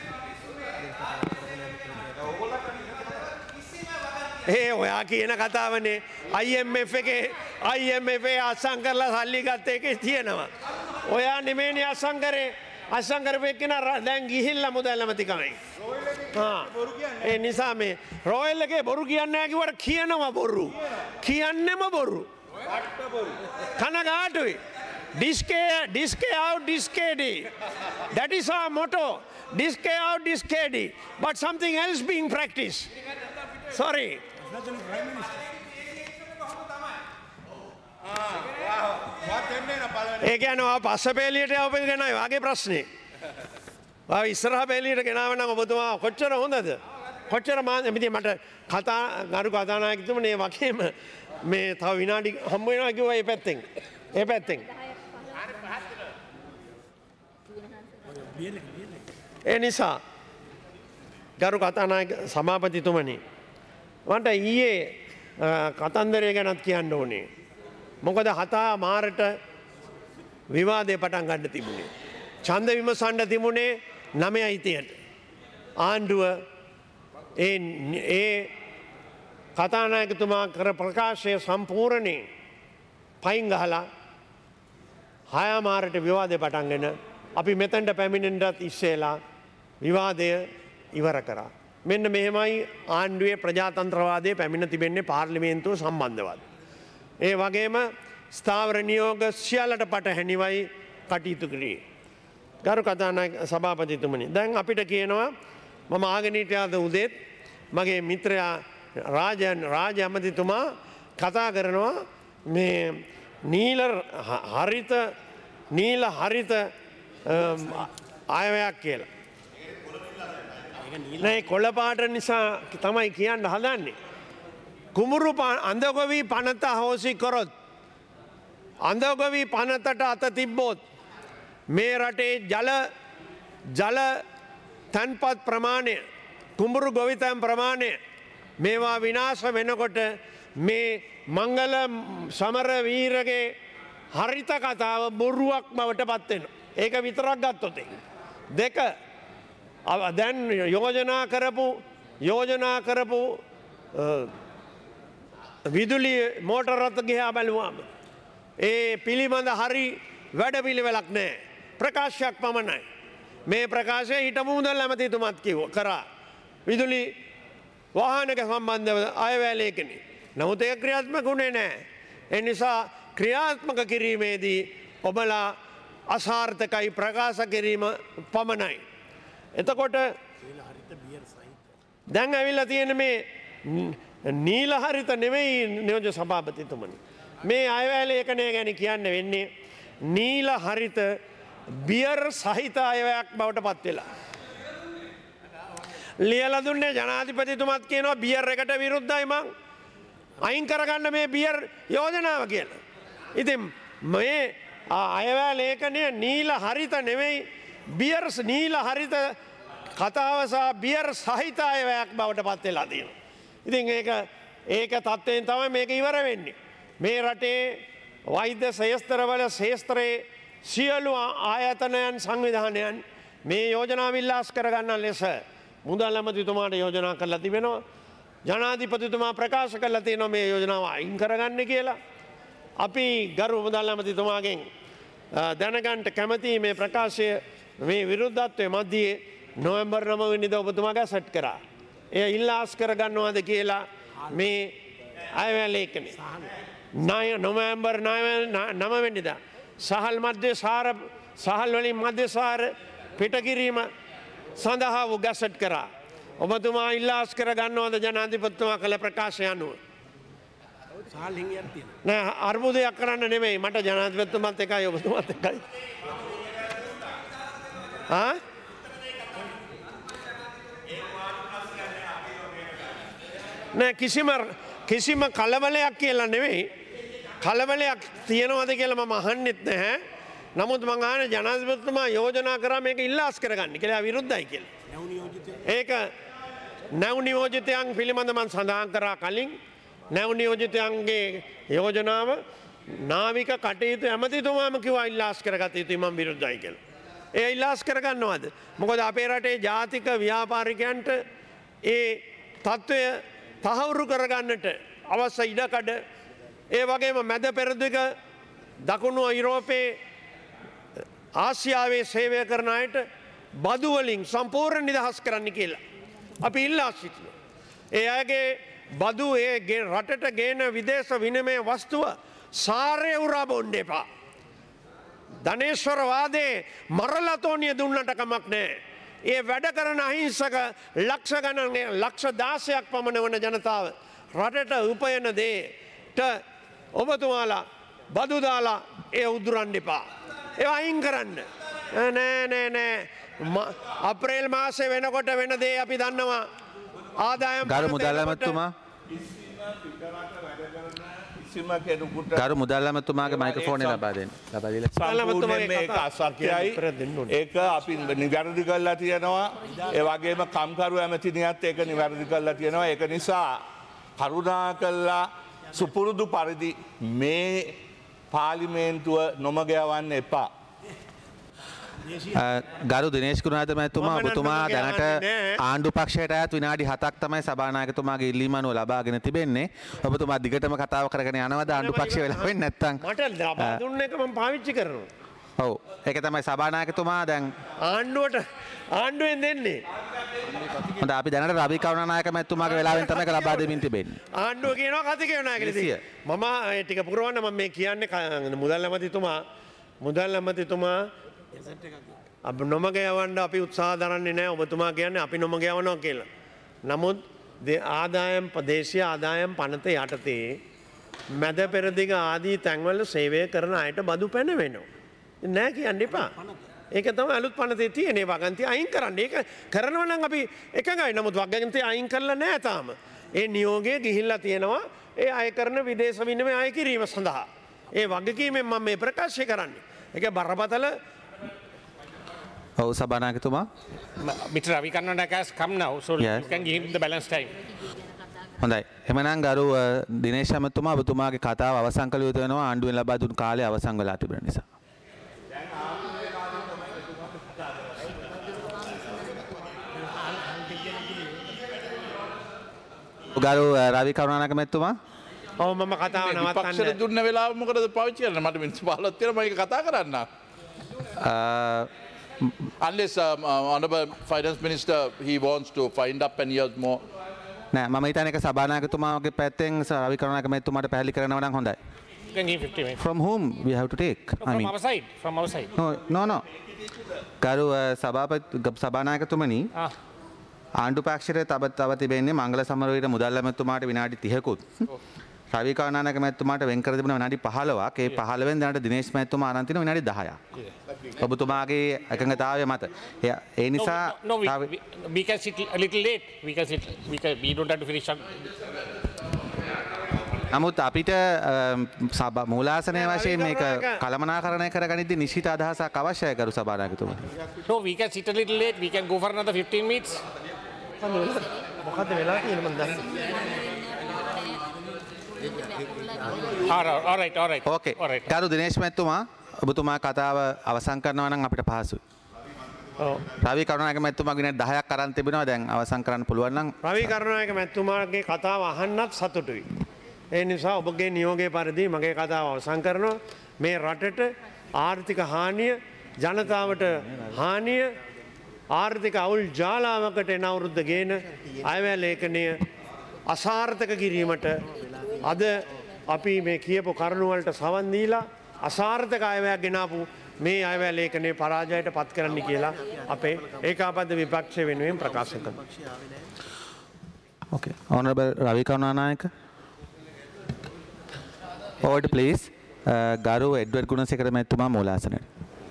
ඔයා කියන කතාවනේ IMF එකේ අත්සන් කරලා සල්ලි ගත්ත එකේ තියෙනවා. ඔයා නෙමෙයිනේ අත්සන් කරේ. අත්සන් කරපු එක්කෙනා දැන් ගිහිල්ලා මුදල් ඇමතිකමෙන්. ඒ නිසා මේ රොයල් එකේ බොරු කියන්නේ නැහැ කිව්වට කියනවා බොරු. කියන්නෙම බොරු. කනගාටුයි. Disque out, discade. That is our motto. Disque out, discade. But something else being practiced. Sorry. ඒ කියන්නේ පස්ස පෙළියට යවපෙන් ගෙනයි වාගේ ප්‍රශ්නේ. ඉස්සරහ පෙළියට ගෙනාව නම් ඔබතුමා කොච්චර හොඳද? කොච්චර මට ගරු කතානායකතුමනේ වගේම මේ තව විනාඩි හම්බ වෙනවා කිව්වා ඒ පැත්තෙන්. ඒ නිසා ගරු කතානායක සභාපතිතුමනි මට ඊයේ කතන්දරය ගැනත් කියන්න ඕනේ. මොකද හතා මාරට විවාදය පටන් ගන්න තිබුණේ. ඡන්ද විමසන්න තිබුණේ 9:30ට. ආණ්ඩුව ඒ කතානායකතුමා කර ප්‍රකාශය සම්පූර්ණයෙන් පයින් ගහලා 6 මාරට විවාදය පටන්ගෙන අපි මෙතනට පැමිණෙන්නත් ඉස්සෙලා විවාදය ඉවර කරා. මෙන්න මෙහෙමයි ආණ්ඩුවේ ප්‍රජාතන්ත්‍රවාදයේ පැමිණ තිබෙන්නේ පාර්ලිමේන්තුව සම්බන්ධවත්. ඒ වගේම ස්ථාවර නියෝග සියල්ලට පටහැනිවයි කටයුතු කරේ. ගරු කතානායක සභාපතිතුමනි දැන් අපිට කියනවා මම ආගෙන හිටියාද උදේත් මගේ මිත්‍රයා රාජ ඇමතිතුමා කතා කරනවා මේ නීල හරිත අයවැයක් කියලා. නෑ කොළපාට නිසා තමයි කියන්න හදන්නේ. කුමුරු අඳගොවී පනත හෝසි කොරොත්. අඳගොවී පනතට අත තිබ්බෝත්. මේ රටේ ජල තැන්පත් ප්‍රමාණය කුඹුරු ගොවිතැන් ප්‍රමාණය මේවා විනාශ වෙනකොට මේ මංගල සමරවීරගේ හරිත කතාව බොරුවක් බවට පත්වෙන. ඒක විතරක් ගත්තොතේ. දෙක දැන් යෝජනා කරපු විදුලි මෝටරත් ගිහා බැලුවාම ඒ පිළිබඳ හරි වැඩ පිළිවෙලක් නෑ. ප්‍රකාශයක් පමණයි. මේ ප්‍රකාශය හිටපු මුදල් ඇමතිතුමත් කිව්වා කරා. විදුලි වාහනක සම්බන්ධව අයවැලේකනේ. නමුත් ඒක ක්‍රියාත්මක වුණේ නෑ. ඒ නිසා ක්‍රියාත්මක කිරීමේදී ඔබලා අසාර්ථකයි ප්‍රකාශ කිරීම පමණයි. එතකොට දැන් ඇවිල්ලා තියෙන මේ නීල හරිත නෙවෙයි නියෝජ්‍ය සභාපතිතුමනි. මේ අයවැල ඒකනය ගැන කියන්න වෙන්නේ නීල හරිත බියර් සහිත අයවැයක් බවට පත් වෙලා. ලියලා දුන්නේ ජනාධිපතිතුමත් කියනවා බියර් එකට විරුද්ධයි මං. අයින් කරගන්න මේ බියර් යෝජනාව කියලා. ඉතින් මේ අයවැය ලේඛනය නීල හරිත නෙවෙයි බියර්ස් නීල හරිත කතාව සහ බියර් සහිත අයවැයක් බවට පත් වෙලා තියෙනවා. ඉතින් ඒක තත්ත්වයෙන් තමයි මේක ඉවර වෙන්නේ. මේ රටේ වෛද්‍ය ශේස්ත්‍රවල ශේස්ත්‍රයේ සියලු ආයතනයන් සංවිධානයන් මේ යෝජනා විල්ලාස් කරගන්න ලෙස මුදල් ඇමතිතුමාට යෝජනා කරලා තිබෙනවා. ජනාධිපතිතුමා ප්‍රකාශ කරලා තියෙනවා මේ යෝජනාව අයින් කරගන්න කියලා. අපි ගරු මුදල් ඇමතිතුමාගෙන් දැනගන්ට කැමති මේ ප්‍රකාශය මේ විරුද්ධත්වය මධ්‍යයේ නොවැම්බර් 9 වෙනිදා ඔබතුමා ගැසට් කරා. එය ඉල්ලාස් කරගන්නවාද කියලා මේ අයවැය ලේඛනේ. නොවැම්බර් 9 වෙනිදා සහල් මධ්‍ය සාර සහල් වලින් මධ්‍ය සාර පිට කිරීම සඳහා වූ ගැසට් කරා. ඔබතුමා ඉල්ලාස් කරගන්නවාද ජනාධිපතිතුමා කළ ප්‍රකාශය අනුව? නෑ අර්බුදයක් කරන්න නෙමෙයි මට ජනාධිපතිතුමත් එකයි ඔබතුමාත් එකයි. නෑ කිසිම කලබලයක් කියලා නෙවෙයි. කලබලයක් තියෙනවද කියලා මම අහන්නෙත් නැහැ. නමුත් මං අහන්නේ ජනාධිපතිතුමා යෝජනා කරා මේක ඉල්ලාස් කරගන්න කියලා විරුද්ධයි කියලා. ඒක නැව් නියෝජිතයන් පිළිබඳ මම සඳහන් කරා කලින්. නැව් නියෝජිතයන්ගේ යෝජනාව නාවික කටයුතු ඇමතිතුමාම කිව්වා ඉල්ලාස් කරගත යුතුයි මම විරුද්ධයි කියලා. ඒ ඉල්ලාස් කරගන්නවද? මොකද අපේ රටේ ජාතික ව්‍යාපාරිකයන්ට ඒ තත්ත්වය තහවුරු කරගන්නට අවශ්‍ය ඉඩකඩ ඒ වගේම මැද පෙරදිග දකුණු යුරෝපයේ ආසියාවේ සේවය කරන අයට බදු වලින් සම්පූර්ණ නිදහස් කරන්න කියලා අපි ඉල්ලා සිටිනවා. ඒ අයගේ බදු ඒ රටට ගේන විදේශ විනිමය වස්තුව සාරය උරා බොන්න එපා. ධනේශ්වරවාදේ මරලතෝනිය දුන්නට කමක් නැහැ. ඒ වැඩ කරන අහිංසක ලක්ෂ ගණන් ලක්ෂ 16ක් පමණ වන ජනතාව රටට උපයන දේට ඔබතුමාලා බදු දාලා ඒ උදුරන්න එපා. ඒවා අයින් කරන්න. නෑ අප්‍රේල් මාසේ වෙනකොට වෙන දේ අපි දන්නවා. ආදායම් ගරු මුදල් ඇමතිතුමා ගරු මුදල් ඇමතිතුමාගේ මයික්‍රොෆෝනය ලබා දෙන්න. ලබා දීලා සම්පූර්ණයෙන් මේක අසත්‍යයි. ඒක අපි නිවැරදි කරලා තියෙනවා. ඒ වගේම කම්කරු ඇමතිනියත් ඒක නිවැරදි කරලා තියෙනවා. ඒක නිසා කරුණා කළා සුපුරුදු පරිදි මේ පාර්ලිමේන්තුව නොමග යවන්න එපා. ගරු දිනේෂ් කුරුනාත මැතිතුමා ඔබතුමා දැනට ආණ්ඩු පක්ෂයට අයත් විනාඩි 7ක් තමයි සභානායකතුමාගේ ඉල්ලීම අනුව ලබාගෙන තිබෙන්නේ. ඔබතුමා දිගටම කතාව කරගෙන යනවද ආණ්ඩු පක්ෂය වෙලා වෙන්නේ නැත්නම්? මට ලබා දුන්න එක මම පාවිච්චි කරනවා. ඔව් ඒක තමයි සභානායකතුමා දැන් ආණ්ඩුවෙන් දෙන්නේ. හොඳයි අපි දැනට රවි කරුණානායක මැතිතුමාගේ වෙලාවෙන් තමයි ඒක ලබා දෙමින් තිබෙන්නේ. ආණ්ඩුව කියනවා කතිකේ වුණා කියලා. මම ඒ ටික පුරවන්න මම මේ කියන්නේ මුදල් ඇමතිතුමා අප නොමග යවන්න අපි උත්සාහ දරන්නේ නැහැ. ඔබතුමා කියන්නේ අපි නොමග යවනවා කියලා. නමුත් ආදායම් දේශීය ආදායම් පනත යටතේ මැද පෙරදිග ආදී තැන්වල සේවය කරන අයට බදු පැනවෙනවා. නෑ කියන්න එපා. ඒක තමයි අලුත් පනතේ තියෙන වගන්තිය අයින් කරන්න. ඒක කරනවා නම් අපි එකගයි. නමුත් වගන්තිය අයින් කරලා නෑ තාම. ඒ නියෝගය ගිහිල්ලා තියෙනවා ඒ අය කරන විදේශ විනිමය අය කිරීම සඳහා. ඒ වගකීමෙන් මම මේ ප්‍රකාශය කරන්නේ. ඒක බරපතල. ඔව් සභානායකතුමා Mr. Ravi Karnataka has come now, so Yes. you can give him the balance time. හොඳයි. එහෙමනම් ගරු දිනේෂ් ඇමතිතුමා ඔබතුමාගේ කතාව අවසන් කළ යුතු වෙනවා ආණ්ඩුවෙන් ලබා දුන් කාලය අවසන් වෙලා තිබෙන නිසා. ගරු රවි කරුණානායක මැතිතුමා ඔව් මම කතාව විපක්ෂයට නවත්තන්න. දුන්න වෙලාව මොකටද පාවිච්චි කරන්නේ? මට මිනිස්සු 15ක් තියෙනවා මම කතා කරන්න. Unless Honourable Finance Minister, he wants to find up and hears more. නෑ මම හිතන්නේ ඒක සභානායකතුමාගේ පැත්තෙන් රවි කරුණානායක මැතිතුමාට පැහැදිලි කරනවා නම් හොඳයි. You can give 50 minutes. From whom we have to take? From our side. From our side. No. ගරු සභානායකතුමනි ආණ්ඩු පක්ෂයට තව තිබෙන්නේ මංගල සමරවීර මුදල් ඇමතිතුමාට විනාඩි 30කුත්. රවි කරුණානායක මැතිතුමාට වෙන් කර තිබෙන විනාඩි 15ක්. ඒ 15 වෙන් දැනට දිනේෂ් මැතිතුමා අරන් තින විනාඩි 10ක්. ඔබතුමාගේ එකඟතාවය මත. ඒ නිසා No, we can sit a little late. We don't have to finish on. නමුත් අපිට මූලාසනය වශයෙන් මේක කළමනාකරණය කරගනිද්දී නිශ්චිත අදහසක් අවශ්‍යයි කරු සභානායකතුමනි. No, we can sit a little late. We can go for another 15 minutes. මොකද්ද වෙලා තියෙන්නේ මන් දන්නේ. All right. ඕකේ. ගරු දිනේෂ් මැතිතුමා ඔබතුමා කතාව අවසන් කරනවා නම් අපිට පහසුයි. රවි කරුණානායක මැතිතුමා විනාඩි 10ක් අරන් තිබෙනවා. දැන් අවසන් කරන්න පුළුවන් නම් රවි කරුණානායක මැතිතුමාගේ කතාව අහන්නත් සතුටුයි. ඒ නිසා ඔබගේ නියෝගය පරිදි මගේ කතාව අවසන් කරනවා. මේ රටට ආර්ථික හානිය, ජනතාවට හානිය, ආර්ථික අවුල් ජාලාවකට එන අවුරුද්ද ගේන අයවැය ලේඛනය අසාර්ථක කිරීමට අද අපි මේ කියපු කරුණු වලට සවන් දීලා අසාර්ථක අයවැයක් ගෙනාපු මේ අයවැය ලේඛනයේ පරාජයට පත් කරන්න කියලා අපේ ඒකාබද්ධ විපක්ෂය වෙනුවෙන් ප්‍රකාශ කරනවා. Okay. Honorable Ravi Karunaනායක. Forward please. ගරු එඩ්වඩ් ගුණසේකර මැතිතුමා මූලාසනයට.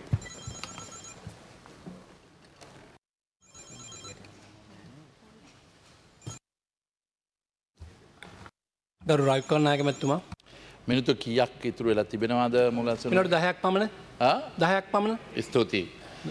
ගරු රවි කරුණානායක මැතිතුමා මිනිත්තු කීයක් ඉතුරු වෙලා තිබෙනවද මුලසන? මිනිත්තු 10ක් පමණ. 10ක් පමණ. ස්තුතියි.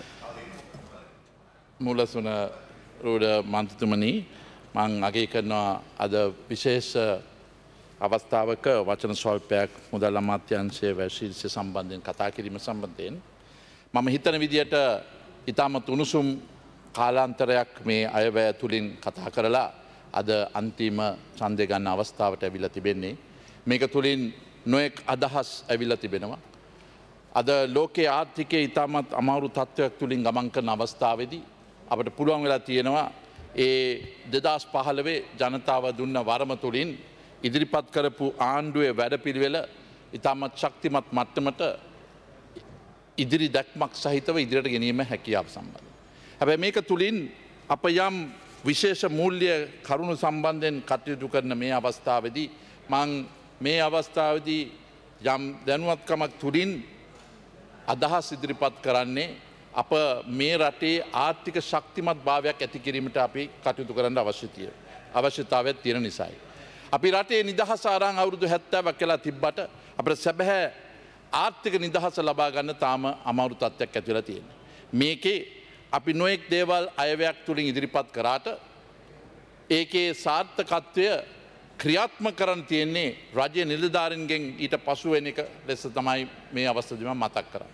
මුලසන රෝඩ මන්ත්‍රීතුමනි මං අගය කරනවා අද විශේෂ අවස්ථාවක වචන ස්වල්පයක් මුදල් අමාත්‍යාංශයේ වැශීර්ෂ සම්බන්ධයෙන් කතා කිරීම සම්බන්ධයෙන් මම හිතන විදියට ඉතාමත් උණුසුම් කාලාන්තරයක් මේ අයවැය තුලින් කතා කරලා අද අන්තිම ඡන්දය ගන්න අවස්ථාවට ඇවිල්ලා තිබෙන්නේ. මේක තුලින් නොයෙක් අදහස් ඇවිල්ලා තිබෙනවා. අද ලෝකයේ ආර්ථිකයේ ඉතාමත් අමාරු තත්ත්වයක් තුලින් ගමන් කරන අවස්ථාවේදී අපට පුළුවන් වෙලා තියෙනවා ඒ 2015 ජනතාව දුන්න වරම තුලින් ඉදිරිපත් කරපු ආණ්ඩුවේ වැඩපිළිවෙල ඉතාමත් ශක්තිමත් මට්ටමට ඉදිරි දැක්මක් සහිතව ඉදිරියට ගෙනීම හැකියාව සම්බන්ධ. හැබැයි මේක තුලින් අප යම් විශේෂ මූල්‍ය කරුණු සම්බන්ධයෙන් කටයුතු කරන මේ අවස්ථාවේදී මං මේ අවස්ථාවේදී යම් දැනුවත්කමක් තුලින් අදහස් ඉදිරිපත් කරන්නේ අප මේ රටේ ආර්ථික ශක්තිමත් භාවයක් ඇති කිරීමට අපි කටයුතු කරන්න අවශ්‍යතාවයක් තියෙන නිසායි. අපි රටේ නිදහස අරන් අවුරුදු 70ක් කියලා තිබ්බට අපිට සැබෑ ආර්ථික නිදහස ලබා ගන්න තාම අමාරු තත්ත්වයක් ඇති වෙලා තියෙනවා. මේකේ අපි නොයෙක් දේවල් අයවැයක් තුලින් ඉදිරිපත් කරාට ඒකේ සාර්ථකත්වය ක්‍රියාත්මක කරන්න තියෙන්නේ රජයේ නිලධාරීන්ගෙන් ඊට පසු වෙන එක ලෙස තමයි මේ අවස්ථාවේදී මම මතක් කරන්නේ.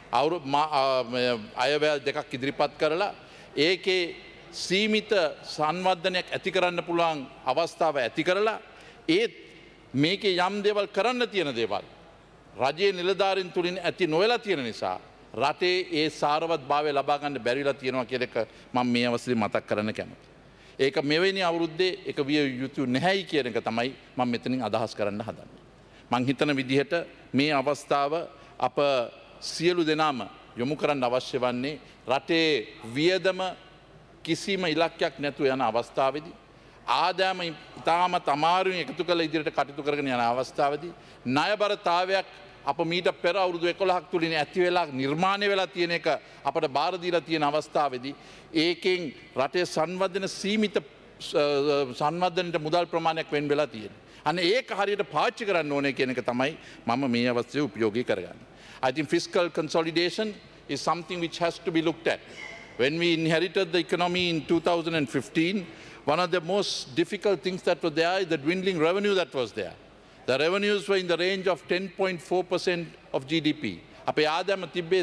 අයවැය දෙකක් ඉදිරිපත් කරලා ඒකේ සීමිත සංවර්ධනයක් ඇති කරන්න පුළුවන් අවස්ථාව ඇති කරලා ඒත් මේකේ යම් දේවල් කරන්න තියෙන දේවල් රජයේ නිලධාරීන් තුලින් ඇති නොවලා තියෙන නිසා රටේ ඒ සාරවත් භාවය ලබා ගන්න බැරිලා තියෙනවා කියන එක මම මේ අවස්ථාවේ මතක් කරන්න කැමතියි. ඒක මෙවැනි අවුරුද්දේ එක විය යුතු නැහැයි කියන එක තමයි මම මෙතනින් අදහස් කරන්න හදන්නේ. මං හිතන විදිහට මේ අවස්ථාව අප සියලු දෙනාම යොමු කරන්න අවශ්‍ය වන්නේ රටේ වියදම කිසිම ඉලක්කයක් නැතුව යන අවස්ථාවේදී ආදායම ඉතාමත් අමාරුවෙන් එකතු කළ ඉදිරියට කටයුතු කරගෙන යන අවස්ථාවේදී ණයබරතාවයක් අප මීට පෙර අවුරුදු 11ක් තුලින් ඇති වෙලා නිර්මාණය වෙලා තියෙන එක අපට බාර දීලා තියෙන අවස්ථාවේදී ඒකෙන් රටේ සංවර්ධන සීමිත සංවර්ධනයට මුදල් ප්‍රමාණයක් වෙන් වෙලා තියෙනවා. අන්න ඒක හරියට පාවිච්චි කරන්න ඕනේ කියන එක තමයි මම මේ අවස්ථාවේ උපයෝගී කරගන්නේ. I think fiscal consolidation is something which has to be looked at. When we inherited the economy in 2015, one of the most difficult things that were there is the dwindling revenue that was there. The revenues were in the range of 10.4% of GDP. අපේ ආදායම තිබ්බේ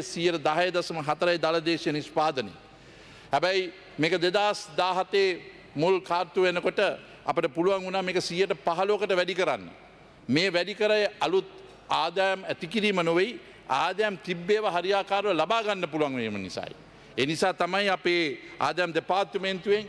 10.4 දළ දේශීය නිෂ්පාදනය. හැබැයි මේක 2017 මුල් කාර්තු වෙනකොට අපිට පුළුවන් වුණා මේක 15%කට වැඩි කරන්න. මේ වැඩි කරේ අලුත් ආදායම් ඇති කිරීම නොවේ ආදායම් තිබ්බේව හරියාකාරව ලබා ගන්න පුළුවන් වීම නිසායි. ඒ නිසා තමයි අපේ ආදායම් දෙපාර්තමේන්තුවෙන්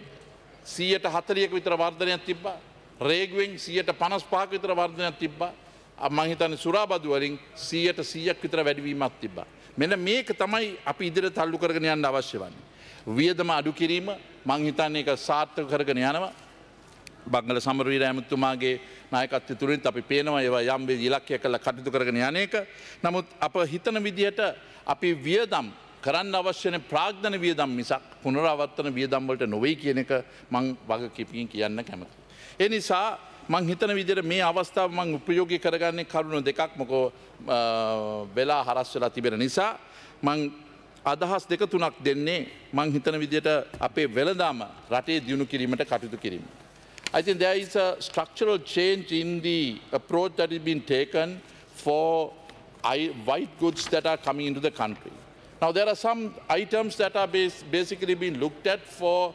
140ක විතර වර්ධනයක් තිබ්බා. රේගුවෙන් 155ක විතර වර්ධනයක් තිබ්බා. මම හිතන්නේ සුරාබදු වලින් 100%ක් විතර වැඩිවීමක් තිබ්බා. මෙන්න මේක තමයි අපි ඉදිරියට තල්ලු කරගෙන යන්න අවශ්‍ය වන්නේ. වියදම අඩු කිරීම මම හිතන්නේ ඒක සාර්ථක කරගෙන යනවා. බංගල සමරවීර ඇමතුමාගේ නායකත්වය තුලින් අපි පේනවා ඒවා යම් ඉලක්කයක් කරලා කටයුතු කරගෙන යන එක. නමුත් අප හිතන විදිහට අපි වියදම් කරන්න අවශ්‍යන ප්‍රාග්ධන වියදම් මිසක් පුනරාවර්තන වියදම් වලට නොවේ කියන එක මම වගකීමකින් කියන්න කැමතියි. ඒ නිසා මං හිතන විදිහට මේ අවස්ථාව මං උපයෝගී කරගන්නේ කරුණු දෙකක් මොකෝ වෙලා හරස් වෙලා තිබෙන නිසා මං අදහස් දෙක තුනක් දෙන්නේ මං හිතන විදිහට අපේ වෙළඳාම රටේ දියුණු කිරීමට කටයුතු කිරීම. I think there is a structural change in the approach that is being taken for white goods that are coming into the country. Now, there are some items that are basically being looked at for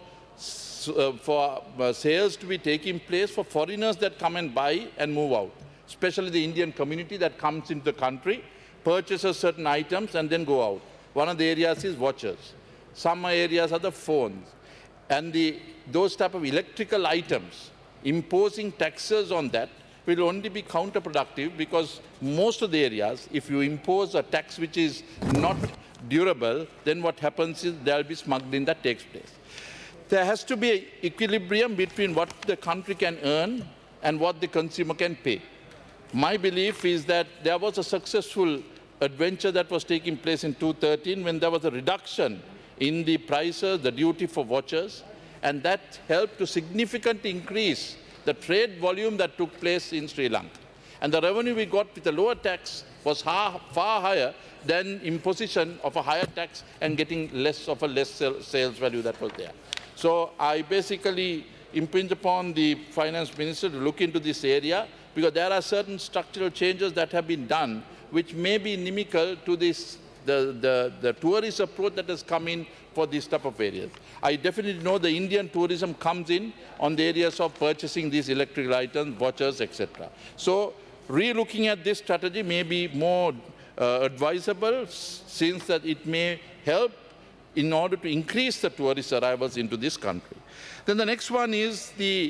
sales to be taking place for foreigners that come and buy and move out, especially the Indian community that comes into the country, purchases certain items and then go out. One of the areas is watches. Some areas are the phones. And those type of electrical items, imposing taxes on that will only be counterproductive, because most of the areas, if you impose a tax which is not durable, then what happens is there will be smuggling that takes place. There has to be an equilibrium between what the country can earn and what the consumer can pay. My belief is that there was a successful adventure that was taking place in 2013 when there was a reduction in the prices, the duty for watches, and that helped to significantly increase the trade volume that took place in Sri Lanka. And the revenue we got with a lower tax was far higher than imposition of a higher tax and getting less sales value that was there. So I basically impinge upon the finance minister to look into this area, because there are certain structural changes that have been done which may be inimical to this, the tourist approach that has come in for this type of areas. I definitely know the Indian tourism comes in on the areas of purchasing these electrical items, watches, etc. So re-looking at this strategy may be more advisable, since that it may help in order to increase the tourist arrivals into this country. Then the next one is the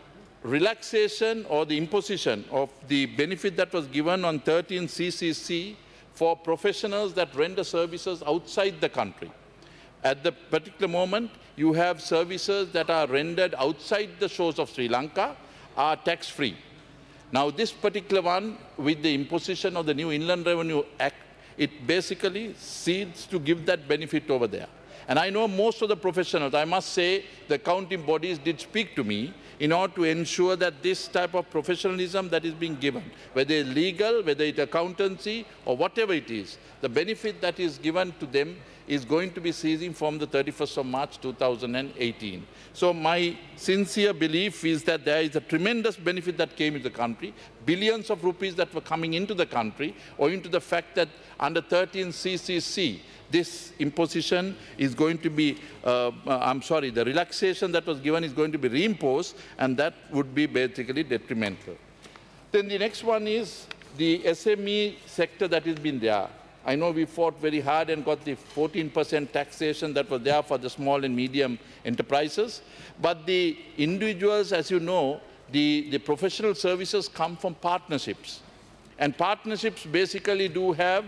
relaxation or the imposition of the benefit that was given on 13 CCC for professionals that render services outside the country. At the particular moment, you have services that are rendered outside the shores of Sri Lanka are tax-free. Now, this particular one, with the imposition of the new Inland Revenue Act, it basically seeks to give that benefit over there. And I know most of the professionals, I must say, the accounting bodies did speak to me in order to ensure that this type of professionalism that is being given, whether it's legal, whether it's accountancy, or whatever it is, the benefit that is given to them is going to be ceasing from the 31st of March 2018. So my sincere belief is that there is a tremendous benefit that came into the country, billions of rupees that were coming into the country, owing to the fact that under 13 CCC, this imposition is going to be, the relaxation that was given is going to be reimposed, and that would be basically detrimental. Then the next one is the SME sector that has been there. I know we fought very hard and got the 14% taxation that was there for the small and medium enterprises. But the individuals, as you know, the professional services come from partnerships. And partnerships basically do have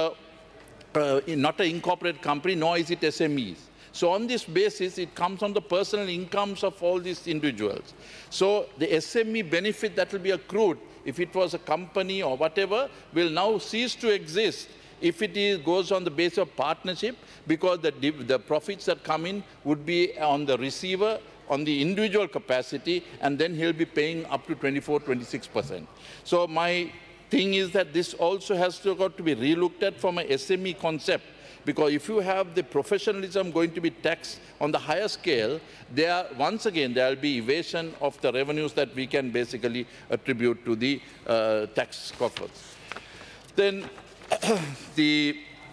not an incorporated company, nor is it SMEs. So on this basis, it comes on the personal incomes of all these individuals. So the SME benefit that will be accrued, if it was a company or whatever, will now cease to exist if it goes on the basis of partnership, because the profits that come in would be on the receiver, on the individual capacity, and then he'll be paying up to 24–26%. So my thing is that this also has got to be relooked at from an SME concept, because if you have the professionalism going to be taxed on the higher scale, once again there will be evasion of the revenues that we can basically attribute to the tax coffers. Then the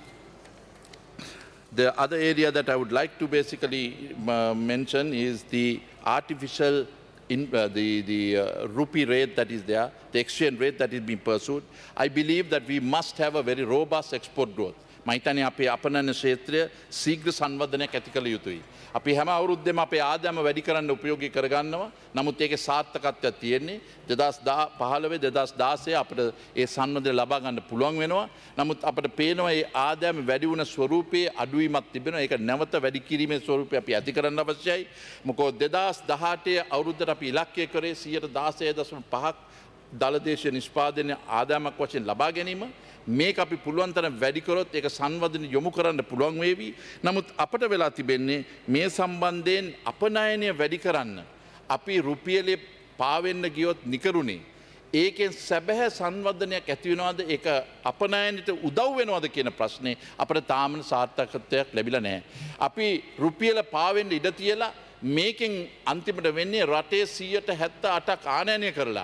other area that I would like to basically mention is the artificial the rupee rate that is there, the exchange rate that is being pursued. I believe that we must have a very robust export growth. මහිතන්නේ අපේ අපනන ක්ෂේත්‍රය ශීඝ්‍ර සංවර්ධනයක් ඇති කළ යුතුයි. අපි හැම අවුරුද්දෙම අපේ ආදායම වැඩි කරන්න උපයෝගී කරගන්නවා. නමුත් ඒකේ සාර්ථකත්වයක් තියෙන්නේ 2015 2016 අපිට ඒ සංවර්ධනය ලබා ගන්න පුළුවන් වෙනවා. නමුත් අපිට පේනවා මේ ආදායම වැඩි වුණ ස්වරූපයේ අඩුවීමක් තිබෙනවා. ඒක නැවත වැඩි කිරීමේ ස්වරූපය අපි ඇති කරන්න අවශ්‍යයි. මොකද 2018 අවුරුද්දට අපි ඉලක්කය කරේ 16.5ක් දලදේශීය නිෂ්පාදනය ආදායමක් වශයෙන් ලබා ගැනීම. මේක අපි පුළුවන් තරම් වැඩි කරොත් ඒක සංවර්ධනය යොමු කරන්න පුළුවන් වේවි. නමුත් අපට වෙලා තිබෙන්නේ මේ සම්බන්ධයෙන් අපනයනය වැඩි කරන්න අපි රුපියලේ පාවෙන්න ගියොත් නිකරුණේ ඒකෙන් සැබෑ සංවර්ධනයක් ඇති වෙනවද, ඒක අපනයනයට උදව් වෙනවද කියන ප්‍රශ්නේ අපිට තාම සාර්ථකත්වයක් ලැබිලා නැහැ. අපි රුපියල පාවෙන්න ඉඩ තියලා මේකෙන් අන්තිමට වෙන්නේ රටේ 178ක් ආනයනය කරලා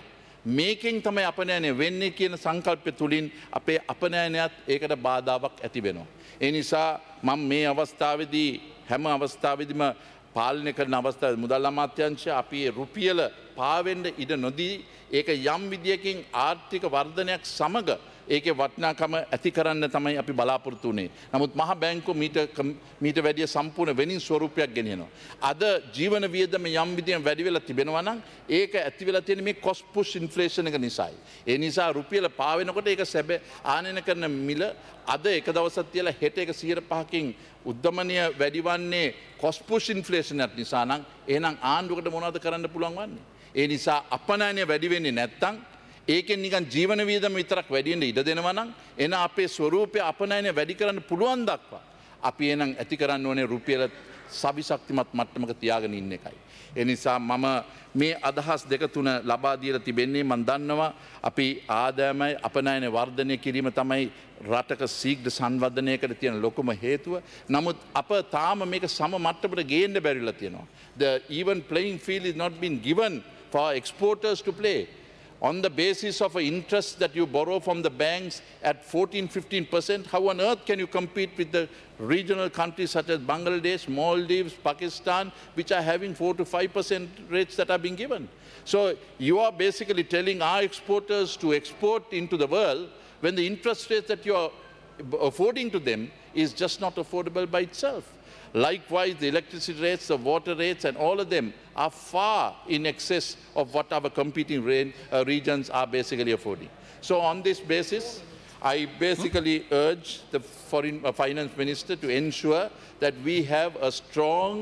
මේකෙන් තමයි අපනෑනය වෙන්නේ කියන සංකල්පය තුළින් අපේ අපනෑනයත් ඒකට බාධාවක් ඇති වෙනවා. ඒ නිසා මම මේ අවස්ථාවදී හැම අවස්ථාවදිම පාලනය කරන අවස්ථාව මුදල් අමාත්‍යංශය අපි රුපියල පාවෙන්ඩ ඉඩ නොදී ඒක යම් විදියකින් ආර්ථික වර්ධනයක් සමග ඒක වටනාකම ඇති කරන්න තමයි අපි බලාපොරොත්තු වනේ. නමුත් මහ බැංකු මීට වැඩිය සම්පූර්ණ වෙනින් ස්වරූපයක් ගෙනනවා. අද ජීවන වියදම යම් විදියෙන් වැඩිවෙලා තිබෙනවනම් ඒක ඇතිවෙලා තියෙන මේ කොස්ට් පුෂ් ඉන්ෆ්ලේෂන් එක නිසායි. ඒ නිසා රුපියල පාවෙනකොට ඒක සැබෑ ආනයන කරන මිල අද එක දවසක් තියලා හෙට එක 105කින් උද්දමනය වැඩිවන්නේ කොස්ට් පුෂ් ඉන්ෆ්ලේෂන්යක් නිසා නම් එහෙනම් ආණ්ඩුවකට මොනවද කරන්න පුළුවන් වන්නේ? ඒ නිසා අපනයනය වැඩි වෙන්නේ නැත්තම් ඒකෙන් නිකන් ජීවන වියදම විතරක් වැඩිවෙන්න ඉඩ දෙනවා නම් එන අපේ ස්වරූපය අපනයනය වැඩි කරන්න පුළුවන් දක්වා අපි එහෙනම් ඇති කරන්න ඕනේ රුපියල සවිශක්තිමත් මට්ටමක තියාගෙන ඉන්න එකයි. ඒ නිසා මම මේ අදහස් දෙක තුන ලබා දීලා තිබෙන්නේ මම දන්නවා අපි ආදායමයි අපනයන වර්ධනය කිරීම තමයි රටක ශීඝ්‍ර සංවර්ධනයකට තියෙන ලොකුම හේතුව. නමුත් අප තාම මේක සම මට්ටමට ගේන්න බැරිලා තියෙනවා. The even playing field is not been given for exporters to play. On the basis of an interest that you borrow from the banks at 14-15%, how on earth can you compete with the regional countries such as Bangladesh, Maldives, Pakistan, which are having 4-5% rates that are being given? So you are basically telling our exporters to export into the world when the interest rates that you are affording to them is just not affordable by itself. Likewise, the electricity rates, the water rates, and all of them are far in excess of what our competing regions are basically affording. So on this basis, I basically urge the Foreign Finance Minister to ensure that we have a strong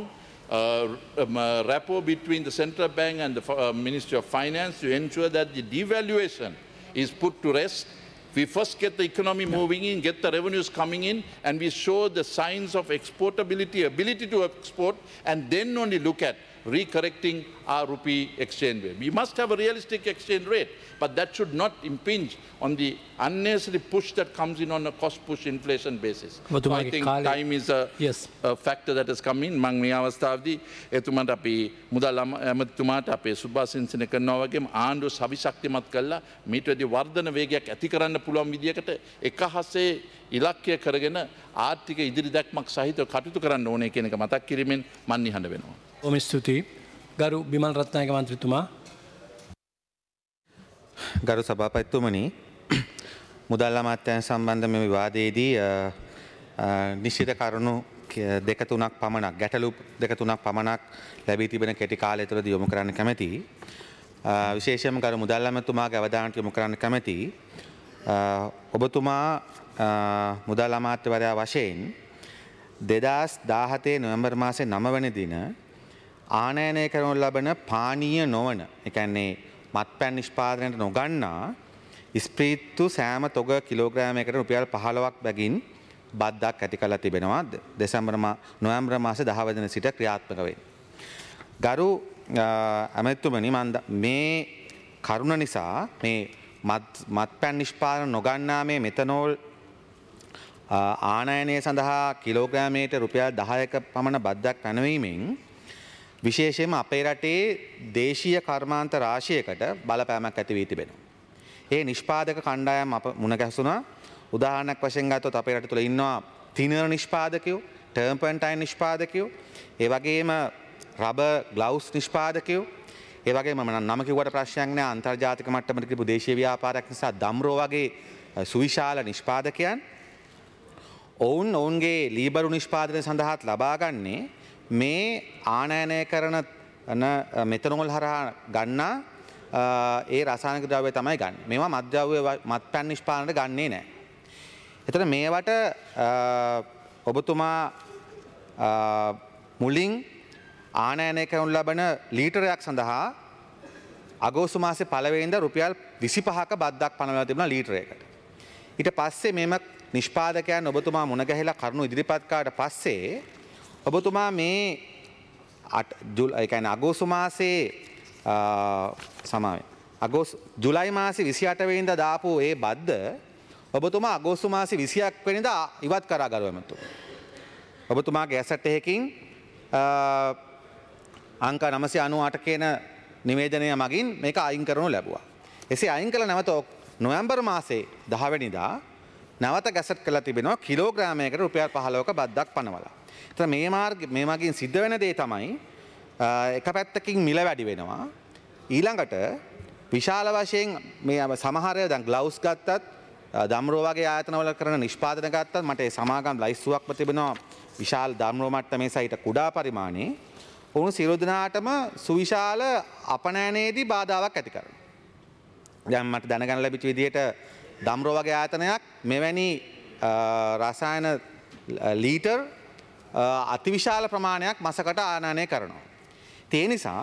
rapport between the Central Bank and the Ministry of Finance to ensure that the devaluation is put to rest. We first get the economy moving in, get the revenues coming in, and we show the signs of exportability, ability to export, and then only look at recorrecting our rupee exchange rate. We must have a realistic exchange rate, but that should not impinge on the unnecessary push that comes in on a cost push inflation basis. So I think time is a factor that has come in. මං මේ අවස්ථාවේදී එතුමන්ට අපි මුදල් ඇමතිතුමාට අපේ සුභාසිංසන කරනවා වගේම ආණ්ඩුව සවිශක්තිමත් කළා මීට වැඩි වර්ධන වේගයක් ඇති කරන්න පුළුවන් විදියකට එකහසේ ඉලක්කය කරගෙන ආර්ථික ඉදිරි දැක්මක් සහිතව කටයුතු කරන්න ඕනේ කියන එක මතක් කිරීමෙන් මන් නිහඬ වෙනවා. බොහොම ස්තුතියි. ගරු බිමල් රත්නායක මන්ත්‍රීතුමා. ගරු සභාපතිතුමනි මුදල් අමාත්‍යාංශ සම්බන්ධ මේ විවාදයේදී නිශ්චිත කරුණු දෙක තුනක් පමණක් ගැටලු දෙක තුනක් පමණක් ලැබී තිබෙන කෙටි කාලය තුළදී යොමු කරන්න කැමැතියි. විශේෂයෙන්ම ගරු මුදල් අමාත්‍යතුමාගේ අවධානයට යොමු කරන්න කැමැතියි. ඔබතුමා මුදල් අමාත්‍යවරයා වශයෙන් 2017 නොවැම්බර් මාසේ 9 වෙනි දින ආනයනය කරනු ලබන පානීය නොවන, ඒ කියන්නේ මත්පැන් නිෂ්පාදනයට නොගන්නා ස්ප්‍රීතු සෑම තොග කිලෝග්‍රෑමයකට රුපියල් 15ක් බැගින් බද්දක් ඇති කරලා තිබෙනවා. නොවැම්බර් මාසේ 10 වෙනි දින සිට ක්‍රියාත්මක වේ. ගරු ඇමතිතුමනි මේ කරුණ නිසා මේ මත්පැන් නිෂ්පාදන නොගන්නා මේ මෙතනෝල් ආනයනය සඳහා කිලෝග්‍රෑමයට රුපියල් 10ක පමණ බද්දක් පැනවීමෙන් විශේෂයෙන්ම අපේ රටේ දේශීය කර්මාන්ත රාශියකට බලපෑමක් ඇති වී තිබෙනවා. ඒ නිෂ්පාදක කණ්ඩායම් අප මුණ ගැසුණා. උදාහරණයක් වශයෙන් ගත්තොත් අපේ රට තුළ ඉන්නවා තිනර් නිෂ්පාදකයෝ, ටර්පන්ටයින් නිෂ්පාදකයෝ, ඒ වගේම රබර් ග්ලව්ස් නිෂ්පාදකයෝ, ඒ වගේම මම නම කිව්වට ප්‍රශ්නයක් නෑ අන්තර්ජාතික මට්ටමට කිව්ව දේශීය ව්‍යාපාරයක් නිසා දම්රෝ වගේ සුවිශාල නිෂ්පාදකයන් ඔවුන්ගේ ලීබරු නිෂ්පාදනය සඳහාත් ලබාගන්නේ මේ ආනයනය කරන මෙතනෝල් හරහා ගන්නා ඒ රසායනික ද්‍රව්‍ය තමයි ගන්න. මේවා මත්ද්‍රව්‍ය මත්පැන් නිෂ්පාදනයට ගන්නේ නැහැ. එතන මේවට ඔබතුමා මුලින් ආනයනය කරනු ලබන ලීටරයක් සඳහා අගෝස්තු මාසේ 1 වෙනිදා රුපියල් 25ක බද්දක් පනවලා තිබුණා ලීටරයකට. ඊට පස්සේ මේම නිෂ්පාදකයන් ඔබතුමා මුණ ගැහිලා කරුණු ඉදිරිපත් කළාට පස්සේ ඔබතුමා මේ අගෝස්තු මාසේ ජුලයි මාසේ 28 වෙනිදා දාපු ඒ බද්ද ඔබතුමා අගෝස්තු මාසේ 21 වෙනිදා ඉවත් කරා ගරු ඇමතුමා. ඔබතුමාගේ ඇසට් එකකින් අංක 998 කියන නිවේදනය මගින් මේක අයින් කරනු ලැබුවා. එසේ අයින් කළ නැවත නොවැම්බර් මාසේ 10 වෙනිදා නැවත ගැසට් කරලා තිබෙනවා කිලෝග්‍රෑමයකට රුපියල් 15ක බද්දක් පනවලා. ඒතර මේ මගින් සිද්ධ වෙන දේ තමයි එක පැත්තකින් මිල වැඩි වෙනවා. ඊළඟට විශාල වශයෙන් මේ සමහර දැන් ග්ලව්ස් ගත්තත් දම්රෝ වගේ ආයතනවල කරන නිෂ්පාදන ගත්තත් මට ඒ සමාගම් ලයිස්තුවක්ම තිබෙනවා විශාල දම්රෝ මට්ටමේ සහිත කුඩා පරිමාණයේ ඔවුන් සියලු දෙනාටම සුවිශාල අපනයනයේදී බාධාවක් ඇති කරනවා. දැන් මට දැනගන්න ලැබිච්ච විදිහට දම්රෝ වගේ ආයතනයක් මෙවැනි රසායන ලීටර් අතිවිශාල ප්‍රමාණයක් මසකට ආනයනය කරනවා. ඒ නිසා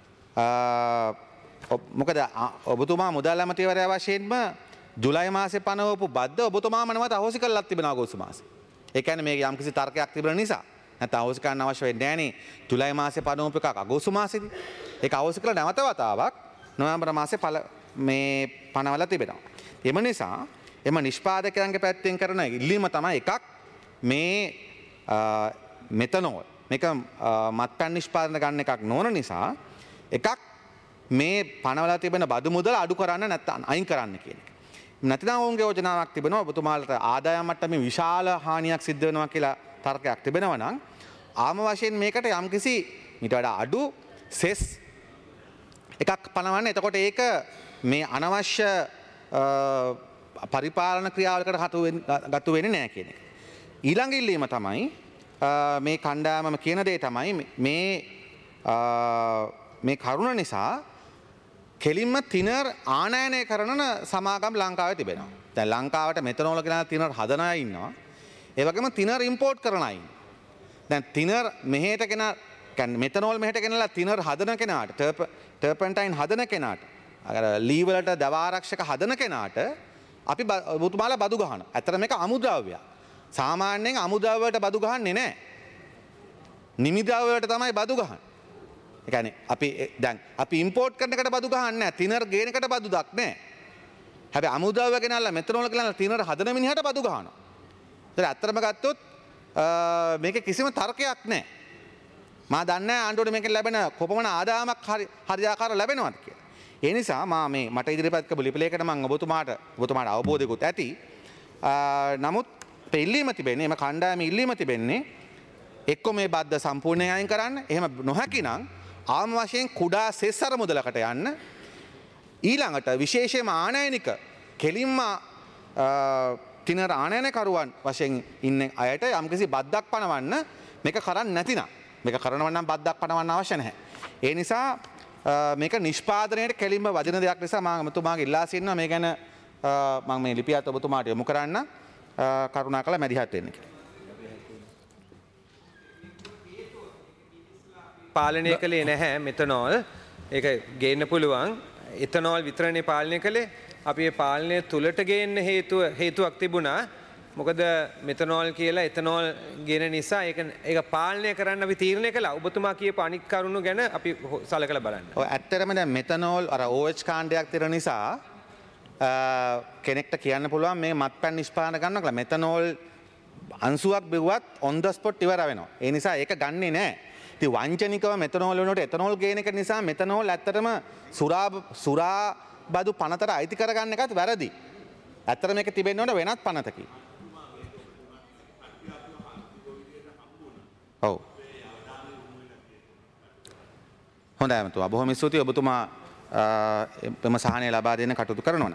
මොකද ඔබතුමා මුදල් ඇමතිවරයා වශයෙන්ම ජුලයි මාසේ පනවපු බද්ද ඔබතුමාම නැවත අහෝසි කරලා තිබෙනවා අගෝස්තු මාසේ. ඒ කියන්නේ මේක යම්කිසි තර්කයක් තිබෙන නිසා. නැත්නම් අහෝසි කරන්න අවශ්‍ය වෙන්නේ නැහනේ. ජුලයි මාසේ පනවපු එකක් අගෝස්තු මාසේදී. ඒක අහෝසි කරලා නැවත වතාවක් නොවැම්බර් මාසේ මේ පනවලා තිබෙනවා. එම නිසා එම නිෂ්පාදකයන්ගේ පැත්තෙන් කරන ඉල්ලීම තමයි එකක් මේ මෙතනෝල් මේක මත්පැන් නිෂ්පාදන ගන්න එකක් නොවන නිසා එකක් මේ පනවලා තිබෙන බදු මුදල අඩු කරන්න නැත්නම් අයින් කරන්න කියන එක. නැතිනම් ඔවුන්ගේ යෝජනාවක් තිබෙනවා ඔබතුමාලට ආදායම් මට්ටමේ විශාල හානියක් සිද්ධ වෙනවා කියලා තර්කයක් තිබෙනවා නම් ආම වශයෙන් මේකට යම්කිසි ඊට වඩා අඩු සෙස් එකක් පනවන්න. එතකොට ඒක මේ අනවශ්‍ය පරිපාලන ක්‍රියාවලකට ගතු වෙන්නේ නැහැ කියන එක. ඊළඟ ඉල්ලීම තමයි මේ කණ්ඩායමම කියන දේ තමයි මේ කරුණ නිසා කෙලින්ම තිනර් ආනයනය කරන සමාගම් ලංකාවේ තිබෙනවා. දැන් ලංකාවට මෙතනෝල කියලා තිනර් හදන අය ඉන්නවා. ඒ වගේම තිනර් ඉම්පෝට් කරන අය ඉන්නවා. දැන් තිනර් මෙහෙට කියන්නේ මෙතනෝල් මෙහෙට ගෙනලා තිනර් හදන කෙනාට ටර්පන්ටයින් හදන කෙනාට ලී වලට දවාරක්ෂක හදන කෙනාට අපි ඔබතුමාලා බදු ගහනවා. ඇත්තට මේක අමුද්‍රව්‍යයක්. සාමාන්‍යයෙන් අමුද්‍රව්‍යයට බදු ගහන්නේ නැහැ. නිමිද්‍රව්‍යයට තමයි බදු ගහන්නේ. ඒ කියන්නේ අපි ඉම්පෝට් කරන එකට බදු ගහන්නේ නැහැ. තිනර් ගේන එකට බදු දක් නැහැ. හැබැයි අමුද්‍රව්‍ය ගෙනල්ලා මෙතනෝල ගෙනල්ලා තිනර් හදන මිනිහට බදු ගහනවා. ඒත් ඇත්තටම ගත්තොත් මේකේ කිසිම තර්කයක් නැහැ. මා දන්නේ නැහැ ආණ්ඩුවට මේකෙන් ලැබෙන කොපමණ ආදායමක් හරියාකාරව ලැබෙනවද කියලා. ඒ නිසා මට ඉදිරිපත් කරපු ලිපිලයකට මම ඔබතුමාට අවබෝධයකුත් ඇති. නමුත් ඉල්ලීම තිබෙන්නේ එම කණ්ඩායම ඉල්ලීම තිබෙන්නේ එක්ක මේ බද්ද සම්පූර්ණයෙන් අයින් කරන්න. එහෙම නොහැකි නම් ආම වශයෙන් කුඩා සෙස් අරමුදලකට යන්න. ඊළඟට විශේෂයෙන්ම ආනයනික කෙලින්ම තිනර ආනයනකරුවන් වශයෙන් ඉන්න අයට යම්කිසි බද්දක් පනවන්න මේක කරන්නේ නැතිනම් මේක කරනවා නම් බද්දක් පනවන්න අවශ්‍ය නැහැ. ඒ නිසා මේක නිෂ්පාදනයට කෙලින්ම වදින දෙයක් නිසා මම ඔබතුමාගේ ඉල්ලා සිටිනවා මේ ගැන මම මේ ලිපියත් ඔබතුමාට යොමු කරන්න කරුණාකරලා මැදිහත් වෙන්න කියලා. පාලනය කළේ නැහැ මෙතනෝල්. ඒක ගේන්න පුළුවන්. එතනෝල් විතරනේ පාලනය කළේ. අපි මේ පාලනය තුලට ගේන්න හේතුවක් තිබුණා. මොකද මෙතනෝල් කියලා එතනෝල් ගෙන නිසා ඒක පාලනය කරන්න අපි තීරණය කළා. ඔබතුමා කියපු අනික් කරුණු ගැන අපි සලකලා බලන්න. ඔව් ඇත්තටම දැන් මෙතනෝල් අර OH කාණ්ඩයක් තියෙන නිසා කෙනෙක්ට කියන්න පුළුවන් මේ මත්පැන් නිෂ්පාදනය කරනවා කියලා. මෙතනෝල් අංශුවක් බෙවුවත් on the spot ඉවර වෙනවා. ඒ නිසා ඒක ගන්නෙ නැහැ. ඉතින් වංචනිකව මෙතනෝල් වෙනකොට එතනෝල් ගේන එක නිසා මෙතනෝල් ඇත්තටම සුරා බදු පනතට අයිති කරගන්න එකත් වැරදි. ඇත්තට මේක තිබෙන්න ඕන වෙනත් පනතකින්. ඔව්. හොඳයි අමතුමා. බොහොම ස්තුතියි ඔබතුමා එම සහනය ලබා දෙන්න කටයුතු කරනවා.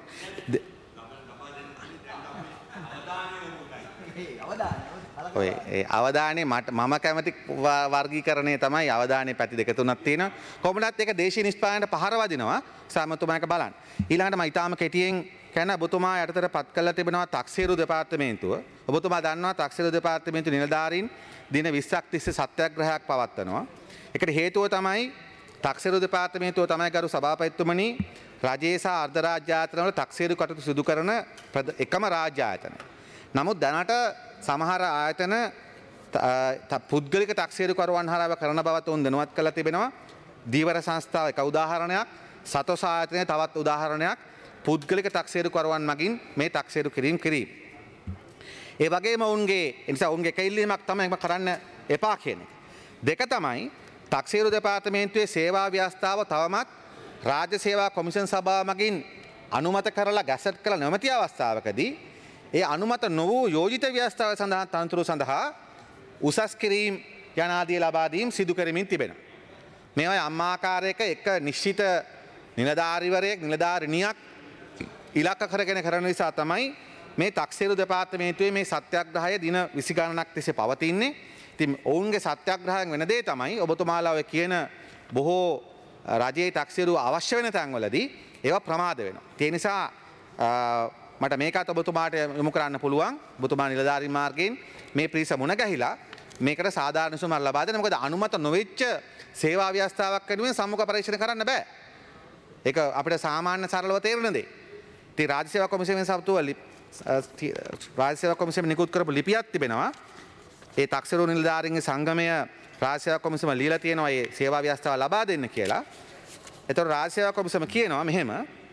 ඔය අවධානය මම කැමති වර්ගීකරණය තමයි අවධානය පැති දෙක තුනක් තියෙනවා. කොහොමදත් ඒක දේශීය නිෂ්පාදනයට පහර වදිනවා. සමතුමාක බලන්න. ඊළඟට මම ඊටාම කෙටියෙන් කියන ඔබතුමා යටතට පත් කරලා තිබෙනවා තක්සේරු දෙපාර්තමේන්තුව. ඔබතුමා දන්නවා තක්සේරු දෙපාර්තමේන්තු නිලධාරීන් දින 20ක් තිස්සේ සත්‍යාග්‍රහයක් පවත්වනවා. ඒකට හේතුව තමයි තක්සේරු දෙපාර්තමේන්තුව තමයි ගරු සභාපතිතුමනි රජයේ සහ අර්ධ රාජ්‍ය ආයතනවල තක්සේරු කටයුතු සිදු කරන එකම රාජ්‍ය ආයතනය. නමුත් දැනට සමහර ආයතන පුද්ගලික තක්සේරුකරුවන් හරහා කරන බවත් උන් දැනුවත් කරලා තිබෙනවා. දීවර සංස්ථාව එක උදාහරණයක්, සතොස් ආයතනයේ තවත් උදාහරණයක් පුද්ගලික තක්සේරුකරුවන් මගින් මේ තක්සේරු කිරීම. ඒ වගේම ඔවුන්ගේ එක ඉල්ලීමක් තමයි කරන්න එපා කියන එක. දෙක තමයි තක්සේරු දෙපාර්තමේන්තුවේ සේවා ව්‍යවස්ථාව තවමත් රාජ්‍ය සේවා කොමිෂන් සභාව මගින් අනුමත කරලා ගැසට් කළ නොමැති අවස්ථාවකදී ඒ අනුමත නොවූ යෝජිත ව්‍යවස්ථාව සඳහා තනතුරු සඳහා උසස් කිරීම් යනාදී ලබා දීම් සිදු කරමින් තිබෙනවා. මේවා යම් ආකාරයක එක නිශ්චිත නිලධාරිවරයෙක් නිලධාරිනියක් ඉලක්ක කරගෙන කරන නිසා තමයි මේ තක්සේරු දෙපාර්තමේන්තුවේ මේ සත්‍යාග්‍රහය දින 20 ගණනක් තිස්සේ පවතින්නේ. ඉතින් ඔවුන්ගේ සත්‍යාග්‍රහයෙන් වෙන දේ තමයි ඔබතුමාලා ඔය කියන බොහෝ රජයේ තක්සේරු අවශ්‍ය වෙන තැන්වලදී ඒවා ප්‍රමාද වෙනවා. ඒ නිසා මට මේකත් ඔබතුමාට යොමු කරන්න පුළුවන්. ඔබතුමා නිලධාරී මාර්ගයෙන් මේ පිරිස මුණ ගැහිලා මේකට සාධාරණ සුමක් ලබා දෙන්න. මොකද අනුමත නොවෙච්ච සේවා ව්‍යවස්ථාවක් වෙනුවෙන් සම්මුඛ පරීක්ෂණ කරන්න බෑ. ඒක අපිට සාමාන්‍ය සරලව තේරෙන දේ. ඉතින් රාජ්‍ය සේවා කොමිසමෙන් සතුව රාජ්‍ය සේවා කොමිසම නිකුත් කරපු ලිපියක් තිබෙනවා. ඒ තක්සේරු නිලධාරීන්ගේ සංගමය රාජ්‍ය සේවා කොමිසම ලියලා තියෙනවා මේ සේවා ව්‍යවස්ථාව ලබා දෙන්න කියලා. එතකොට රාජ්‍ය සේවා කොමිසම කියනවා මෙහෙම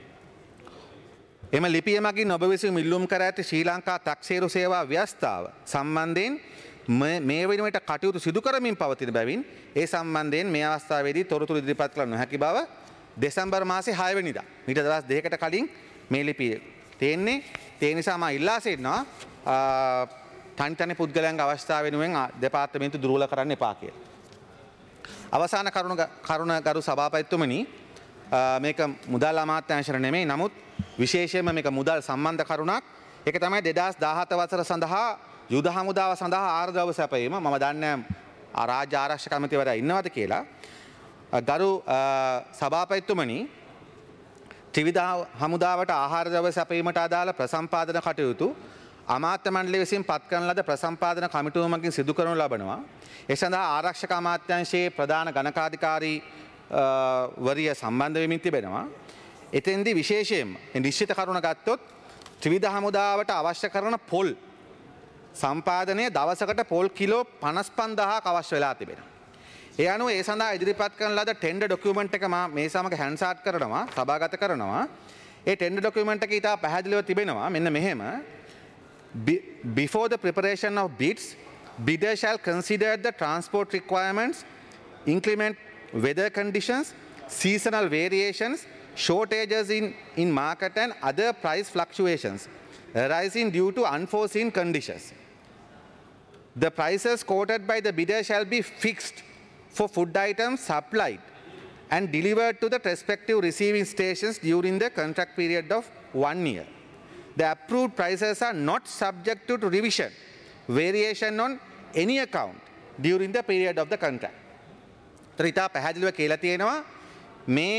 එම ලිපිය මගින් ඔබ විසින් ඉල්ලුම් කර ඇති ශ්‍රී ලංකා තක්සේරු සේවා ව්‍යවස්ථාව සම්බන්ධයෙන් මේ වෙනුවට කටයුතු සිදු කරමින් පවතින බැවින් ඒ සම්බන්ධයෙන් මේ අවස්ථාවේදී තොරතුරු ඉදිරිපත් කළ නොහැකි බව දෙසැම්බර් මාසේ 6 වෙනිදා මීට දවස් දෙකකට කලින් මේ ලිපිය තියෙන්නේ. ඒ නිසා මම ඉල්ලා සිටිනවා තනි පුද්ගලයන්ගේ අවස්ථාව වෙනුවෙන් දෙපාර්තමේන්තු දුර්වල කරන්න එපා කියලා. අවසාන කරුණ ගරු සභාපතිතුමනි මේක මුදල් අමාත්‍යාංශර නෙමෙයි නමුත් විශේෂයෙන්ම මේක මුදල් සම්බන්ධ කරුණක්. ඒක තමයි 2017 වසර සඳහා යුද හමුදාව සඳහා ආර්ධව සැපයීම. මම දන්නේ රාජ්‍ය ආරක්ෂක අමාත්‍යවරයා ඉන්නවද කියලා. ගරු සභාපතිතුමනි ත්‍රිවිධ හමුදාවට ආහාර ද්‍රව්‍ය සැපයීමට අදාළ ප්‍රසම්පාදන කටයුතු අමාත්‍ය මණ්ඩලය විසින් පත් කරන ලද ප්‍රසම්පාදන කමිටුවමකින් සිදු කරනු ලබනවා. ඒ සඳහා ආරක්ෂක අමාත්‍යාංශයේ ප්‍රධාන ගණකාධිකාරී වරිය සම්බන්ධ වෙමින් තිබෙනවා. එතෙන්දී විශේෂයෙන්ම නිශ්චිත කරුණ ගත්තොත් ත්‍රිවිධ හමුදාවට අවශ්‍ය කරන පොල් සම්පාදනය දවසකට පොල් කිලෝ 55000ක් අවශ්‍ය වෙලා තිබෙනවා. ඒ අනුව ඒ සඳහා ඉදිරිපත් කරන ලද ටෙන්ඩර් ඩොකියුමන්ට් එක මා මේ සමග හැන්ඩ්සාට් කරනවා සභාගත කරනවා. ඒ ටෙන්ඩර් ඩොකියුමන්ට් එක ඉතා පැහැදිලිව තිබෙනවා මෙන්න මෙහෙම. Before the preparation of bids, bidder shall consider the transport requirements, inclement weather conditions, seasonal variations, shortages in market and other price fluctuations arising due to unforeseen conditions. The prices quoted by the bidder shall be fixed for food items supplied and delivered to the respective receiving stations during the contract period of 1 year. The approved prices are not subject to revision, variation on any account during the period of the contract. ත්‍රිතා පැහැදිලිව කියලා තියෙනවා මේ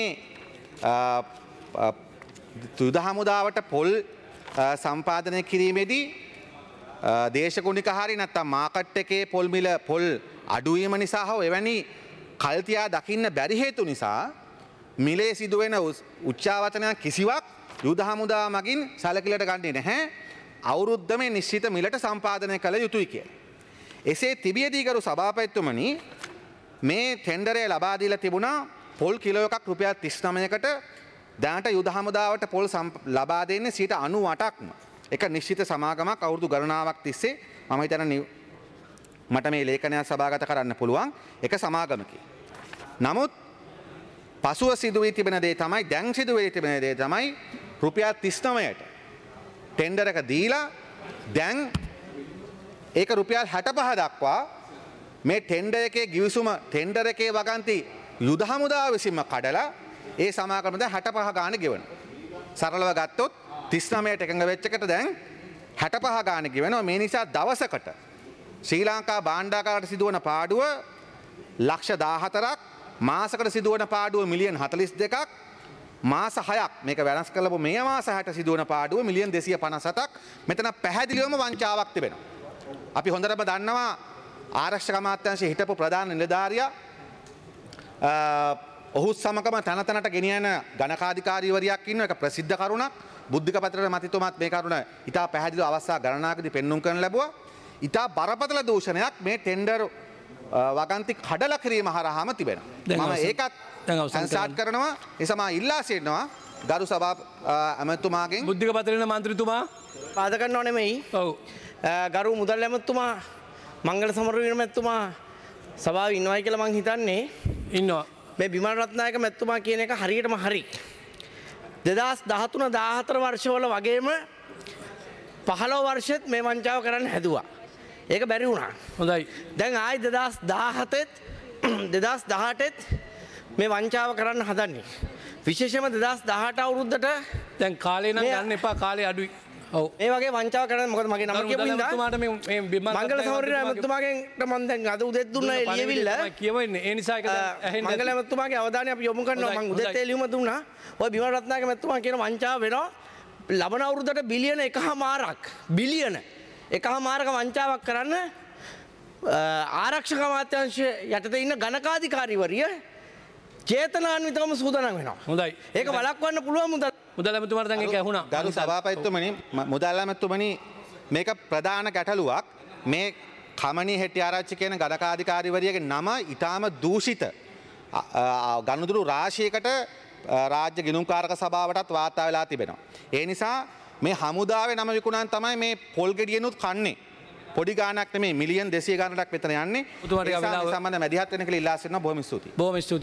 යුද හමුදාවට පොල් සම්පාදනය කිරීමේදී දේශගුණික හරි නැත්නම් මාකට් එකේ පොල් මිල පොල් අඩුවීම නිසා හෝ එවැනි කල්තියා දකින්න බැරි හේතු නිසා මිලේ සිදුවෙන උච්චාවචනයක් කිසිවක් යුද හමුදා මගින් සැලකිලට ගන්නේ නැහැ. අවුරුද්දම නිශ්චිත මිලට සම්පාදනය කළ යුතුයි කියලා. එසේ තිබියදී ගරු සභාපතිතුමනි මේ ටෙන්ඩරය ලබා දීලා තිබුණා පොල් කිලෝ එකක් රුපියල් 39කට. දැනට යුද හමුදාවට පොල් ලබා දෙන්නේ 98%ක්ම. එක නිශ්චිත සමාගමක් අවුරුදු ගණනාවක් තිස්සේ මම හිතන්නේ මට මේ ලේඛනය සභාගත කරන්න පුළුවන් එක සමාගමකි. නමුත් පසුව සිදු වී තිබෙන දේ තමයි දැන් සිදු වී තිබෙන දේ තමයි රුපියල් 39ට ටෙන්ඩර් එක දීලා දැන් ඒක රුපියල් 65 දක්වා මේ ටෙන්ඩර් එකේ ගිවිසුම ටෙන්ඩර් එකේ වගන්ති යුද හමුදාව විසින්ම කඩලා ඒ සමාගම දැන් 65 ගාණ ගෙවනවා. සරලව ගත්තොත් 39ට එකඟ වෙච්ච එකට දැන් 65 ගාණ ගෙවනවා. මේ නිසා දවසකට ශ්‍රී ලංකා භාණ්ඩාගාරයට සිදුවන පාඩුව ලක්ෂ 14ක්, මාසකට සිදුවන පාඩුව මිලියන් 42ක්, මාස 6ක් මේක වෙනස් කළපො මේ මාස 6ට සිදුවන පාඩුව මිලියන් 257ක්. මෙතන පැහැදිලිවම වංචාවක් තිබෙනවා. අපි හොඳටම දන්නවා ආරක්ෂක අමාත්‍යාංශයේ හිටපු ප්‍රධාන නිලධාරියා ඔහු සමගම තන තනට ගෙනියන ගණකාධිකාරීවරියක් ඉන්නවා. ඒක ප්‍රසිද්ධ කරුණක්. බුද්ධික පත්‍රයේ මතිතුමාත් මේ කරුණ ඉතා පැහැදිලිව අවස්ථා ගණනාවකදී පෙන්눔 කරන්න ලැබුවා. ඉතා බරපතල දූෂණයක් මේ ටෙන්ඩර් වගන්ති කඩලා කිරීම හරහාම තිබෙනවා. මම ඒකත් සංසාර් කරනවා. ඒ සමා ඉල්ලා සිටිනවා ගරු සභා ඇමතුමාගෙන් බුද්ධික පත්‍රයේ මන්ත්‍රීතුමා පාද කරනව නෙමෙයි. ඔව්. ගරු මුදල් ඇමතුමා මංගල සමරවීර මැතිතුමා සභාවේ ඉන්නවයි කියලා මං හිතන්නේ. ඉන්නවා. මේ බිමල් රත්නායක මැතිතුමා කියන එක හරියටම හරි. 2013 14 වර්ෂවල වගේම 15 වර්ෂෙත් මේ වංචාව කරන්න හැදුවා. ඒක බැරි වුණා. හොඳයි. දැන් ආයි 2018ත් මේ වංචාව කරන්න හදන්නේ. විශේෂයෙන්ම 2018 අවුරුද්දට දැන් කාලේ නම් ගන්න එපා කාලේ අඩුයි. ඔව්. මේ වගේ වංචාව කරන්න මොකද මගේ නම කියපු හින්දා මුදල්තුමාට මේ මංගල සමරේ ඇමතුමාගෙන් මම දැන් අද උදේත් දුන්නා ඒ ලියවිල්ල කියවෙන්නේ ඒ නිසා ඒක ඇහෙන්නේ මංගල ඇමතුමාගේ අවධානය අපි යොමු කරනවා මම උදේත් ඒ ලියුම දුන්නා ඔය බිමල් රත්නායක ඇමතුමා කියන වංචාව වෙනවා ලබන අවුරුද්දට බිලියන 1.5ක් වංචාවක් කරන්න ආරක්ෂක අමාත්‍යාංශය යටතේ ඉන්න ගණකාධිකාරීවරිය චේතනාන්විතවම සූදානම් වෙනවා. හොඳයි. ඒක වළක්වන්න පුළුවන් මුදල් ඇමතුමාට දැන් ඒක ඇහුණා. ගරු සභාපතිතුමනි මුදල් ඇමතුමනි මේක ප්‍රධාන ගැටලුවක් මේ කමනී හෙට්ටිආරච්චි කියන ගණකාධිකාරීවරියගේ නම ඊටාම දූෂිත ගනුදෙනු රාශියකට රාජ්‍ය ගිණුම්කාරක සභාවටත් වාර්තා වෙලා තිබෙනවා. ඒ නිසා මේ හමුදාවේ නම විකුණන් තමයි මේ පොල් ගෙඩියනුත් කන්නේ. පොඩි ගාණක් නෙමෙයි මිලියන් 200 ගාණක් විතර යන්නේ. ඒ සම්බන්ධ මැදිහත් වෙන කියලා ඉල්ලා සිටිනවා. බොහොම ස්තුතියි.